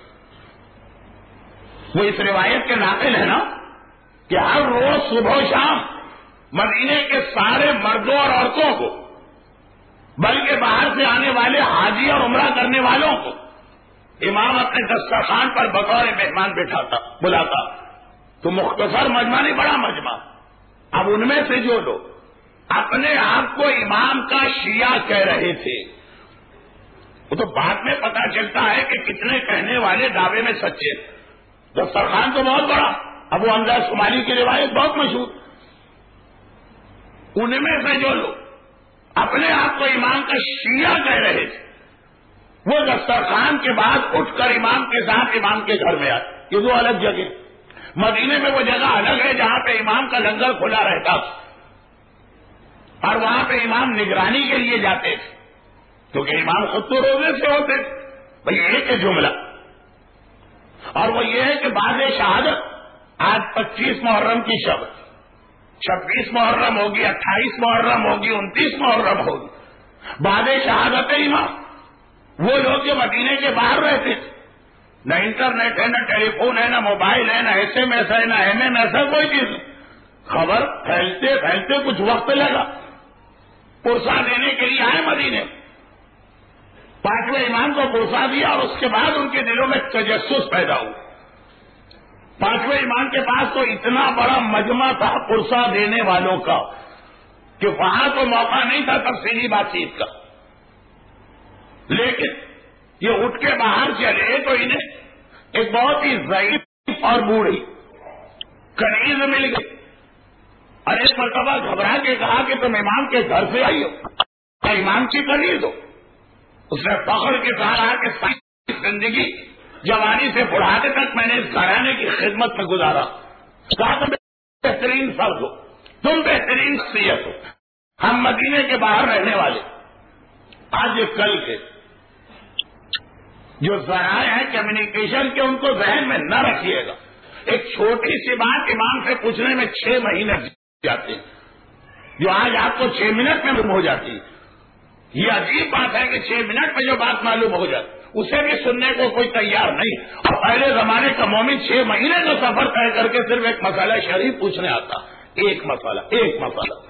وہ اس روایت کے ناقل ہے نا کہ ہر روز صبح و شام مدینے کے سارے مردوں اور عورتوں کو بلکہ باہر سے آنے والے حاجی اور عمرہ کرنے والوں کو امام اپنے دسترخوان پر بطور مہمان بٹھاتا بلاتا. تو مختصر مجمع نہیں, بڑا مجمع. اب ان میں سے جو لوگ اپنے آپ کو امام کا شیعہ کہہ رہے تھے، وہ تو بعد میں پتا چلتا ہے کہ کتنے کہنے والے دعوے میں سچے. دسترخوان تو بہت بڑا، ابو حمزہ شمالی کی روایت بہت مشہور. ان میں سے جو لوگ اپنے آپ کو امام کا شیعہ کہہ رہے تھے، وہ دسترخوان کے بعد اٹھ کر امام کے ساتھ امام کے گھر میں آئے. یہ دو الگ جگہ. مدینے میں وہ جگہ الگ ہے جہاں پہ امام کا لنگر کھلا رہتا تھا، اور وہاں پہ امام نگرانی کے لیے جاتے تھے، کیونکہ امام خود تو روزے سے ہوتے تھے. بھائی ایک ہے جملہ، اور وہ یہ ہے کہ بعد شہادت آج پچیس محرم کی شب، چھبیس محرم ہوگی، اٹھائیس محرم ہوگی، انتیس محرم ہوگی. بعد شہادت امام وہ لوگ جو مدینے کے باہر رہتے تھے، نہ انٹرنیٹ ہے، نہ ٹیلی فون ہے، نہ موبائل ہے، نہ ایس ایم ایس ہے، نہ ایم ایم ایس ہے، کوئی چیز. خبر پھیلتے پھیلتے کچھ وقت لگا، پرسا دینے کے لیے آئے مدینے. پانچویں امام کو پرسا دیا اور اس کے بعد ان کے دلوں میں تجسس پیدا ہوا. پانچویں امام کے پاس تو اتنا بڑا مجمع تھا پرسا دینے والوں کا کہ وہاں تو موقع نہیں تھا تفصیلی بات چیت کا. لیکن یہ اٹھ کے باہر چلے تو انہیں ایک بہت ہی ضعیف اور بوڑھی کنیز مل گئی، اور ایک مرتبہ گھبرا کے کہا کہ تم امام کے گھر سے آئی ہو، امام کی کنیز ہو. اس نے فخر کے ساتھ کہا کہ ساری زندگی جوانی سے بڑھانے تک میں نے اس گھرانے کی خدمت میں گزارا. کہا تم بہترین فرد ہو، تم بہترین شخصیت ہو، ہم مدینے کے باہر رہنے والے. آج یہ کل کے جو ذرائع ہیں کمیونیکیشن کے، ان کو ذہن میں نہ رکھیے گا. ایک چھوٹی سی بات امام سے پوچھنے میں چھ مہینے جاتے ہیں، جو آج آپ کو چھ منٹ میں معلوم ہو جاتی ہے. یہ عجیب بات ہے کہ چھ منٹ میں جو بات معلوم ہو جاتی اسے بھی سننے کو کوئی تیار نہیں. اور پہلے زمانے کا مومن چھ مہینے کا سفر طے کر کے صرف ایک مسئلہ شریف پوچھنے آتا. ایک مسئلہ ایک مسئلہ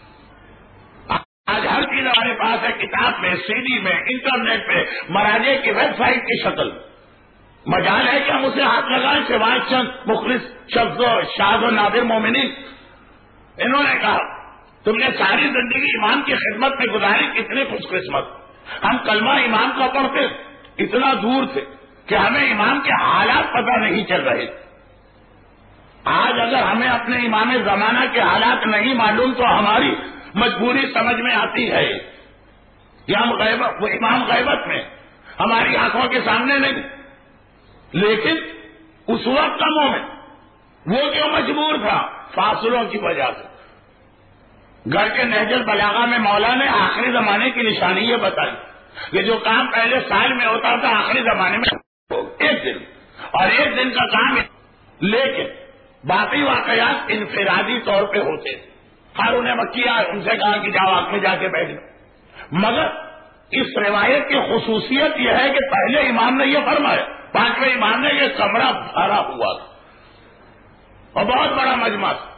آج ہر چیز ہمارے پاس ہے، کتاب میں، سی ڈی میں، انٹرنیٹ پہ، مراجع کی ویب سائٹ کی شکل. مجال ہے کہ ہم اسے ہاتھ لگائیں سوائے چند مخلص شخص و شاذ و نادر مومنین. انہوں نے کہا تم نے ساری زندگی امام کی خدمت میں گزاری، کتنے خوش قسمت. ہم کلمہ امام کا پڑھتے اتنا دور تھے کہ ہمیں امام کے حالات پتہ نہیں چل رہے. آج اگر ہمیں اپنے امام زمانہ کے حالات نہیں معلوم تو ہماری مجبوری سمجھ میں آتی ہے. یا ہم غیبت، وہ امام غیبت میں ہماری آنکھوں کے سامنے نہیں، لیکن اس وقت کا مومن وہ جو مجبور تھا فاصلوں کی وجہ سے. گھر کے نہج البلاغہ میں مولا نے آخری زمانے کی نشانی یہ بتائی کہ جو کام پہلے سال میں ہوتا تھا آخری زمانے میں ایک دن، اور ایک دن کا کام، لیکن باقی واقعات انفرادی طور پہ ہوتے تھے. ہارون مکی آئے، ان سے کہا کہ جاؤ آگ میں جا کے بیٹھ جاؤ. مگر اس روایت کی خصوصیت یہ ہے کہ پہلے امام نے یہ فرمایا، پانچویں امام نے یہ کمرہ بھرا ہوا تھا اور بہت بڑا مجمع تھا.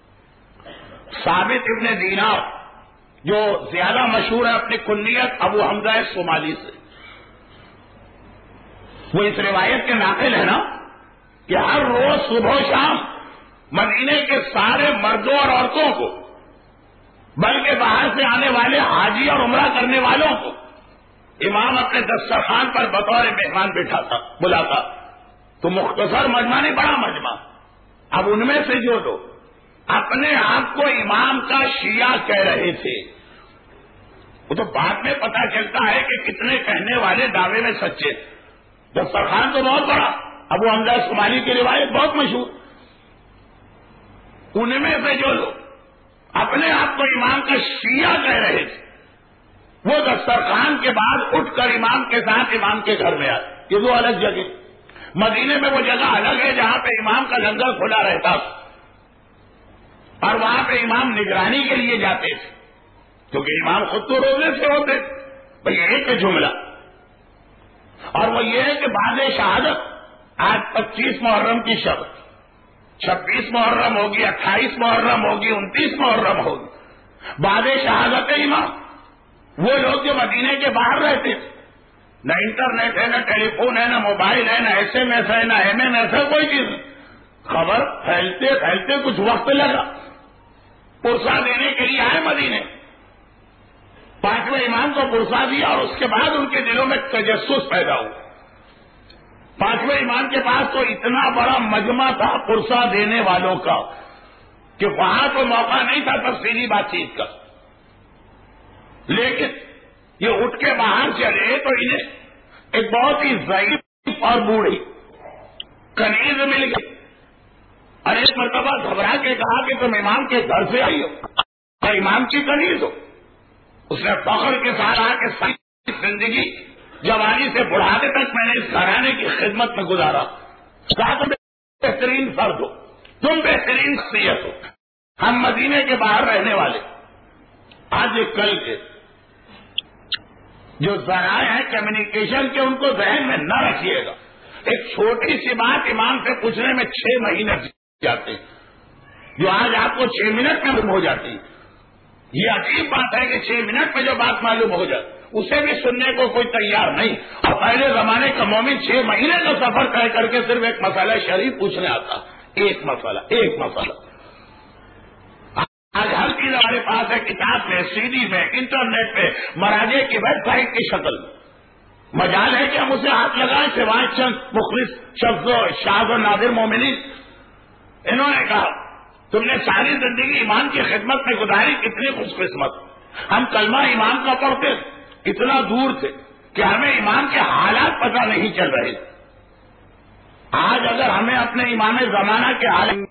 ثابت ابن دینار جو زیادہ مشہور ہے اپنی کنیت ابو حمزہ شمالی سے، وہ اس روایت کے ناقل ہے نا کہ ہر روز صبح و شام مدینے کے سارے مردوں اور عورتوں کو، بلکہ باہر سے آنے والے حاجی اور عمرہ کرنے والوں کو امام اپنے دسترخوان پر بطور مہمان بٹھاتا بلاتا. تو مختصر مجمع نہیں، بڑا مجمع. اب ان میں سے جو لوگ اپنے آپ کو امام کا شیعہ کہہ رہے تھے، وہ تو بعد میں پتا چلتا ہے کہ کتنے کہنے والے دعوے میں سچے. دسترخوان تو بہت بڑا، ابو حمزہ شمالی کی روایت بہت مشہور. ان میں سے جو لوگ اپنے آپ کو امام کا شیعہ کہہ رہے تھے، وہ دسترخوان کے بعد اٹھ کر امام کے ساتھ امام کے گھر میں آئے. یہ دو الگ جگہ. مدینے میں وہ جگہ الگ ہے جہاں پہ امام کا لنگر کھلا رہتا تھا، اور وہاں پہ امام نگرانی کے لیے جاتے تھے، کیونکہ امام خود تو روزے سے ہوتے. بھائی ایک ہے جملہ، اور وہ یہ ہے کہ بعد شہادت آج پچیس محرم کی شب، چھبیس محرم ہوگی، اٹھائیس محرم ہوگی، انتیس محرم ہوگی. بعد شہادت امام وہ لوگ جو مدینے کے باہر رہتے تھے، نہ انٹرنیٹ ہے، نہ ٹیلی فون ہے، نہ موبائل ہے، نہ ایس ایم ایس ہے، نہ ایم ایم ایس ہے، کوئی چیز. خبر پھیلتے پھیلتے کچھ وقت لگا، پرسہ دینے کے لیے آئے مدینے. پانچویں امام کو پرسہ دیا اور اس کے بعد ان کے دلوں میں تجسس پیدا ہوا. پانچویں امام کے پاس تو اتنا بڑا مجمع تھا پرسہ دینے والوں کا کہ وہاں تو موقع نہیں تھا تفصیلی بات چیت کا. لیکن یہ اٹھ کے باہر چلے تو انہیں ایک بہت ہی ضعیف اور بوڑھی کنیز مل گئی اور ایک مرتبہ گھبرا کے کہا کہ تم امام کے گھر سے آئی ہو اور امام کی کنیز ہو. اس نے فخر کے ساتھ کہا کہ ساری زندگی جوانی سے بڑھاپے تک میں نے اس گھرانے کی خدمت میں گزارا. کہا تم بہترین فرد ہو, تم بہترین شخصیت ہو, ہم مدینے کے باہر رہنے والے. آج ایک کل کے جو ذرائع ہیں کمیونیکیشن کے ان کو ذہن میں نہ رکھیے گا. ایک چھوٹی سی بات امام سے پوچھنے میں چھ مہینے جاتے جو آج آپ کو چھ منٹ میں معلوم ہو جاتی. یہ عجیب بات ہے کہ چھ منٹ میں جو بات معلوم ہو جائے اسے بھی سننے کو کوئی تیار نہیں. اور پہلے زمانے کا مومن چھ مہینے کا سفر طے کر کے صرف ایک مسئلہ شریف پوچھنے آتا. ایک مسئلہ ایک مسئلہ آج ہر چیز ہمارے پاس ہے, کتاب میں, سی ڈی میں, انٹرنیٹ پہ, مراجع کی ویب سائٹ کی شکل. مجال ہے کہ ہم اسے ہاتھ لگائیں سوائے چند مخلص شخص شاذ و نادر مومنین. انہوں نے کہا تم نے ساری زندگی امام کی خدمت میں گزاری, کتنی خوش قسمت. ہم کلمہ امام کا پڑھتے اتنا دور تھے کہ ہمیں امام کے حالات پتہ نہیں چل رہے. آج اگر ہمیں اپنے امام زمانہ کے حالات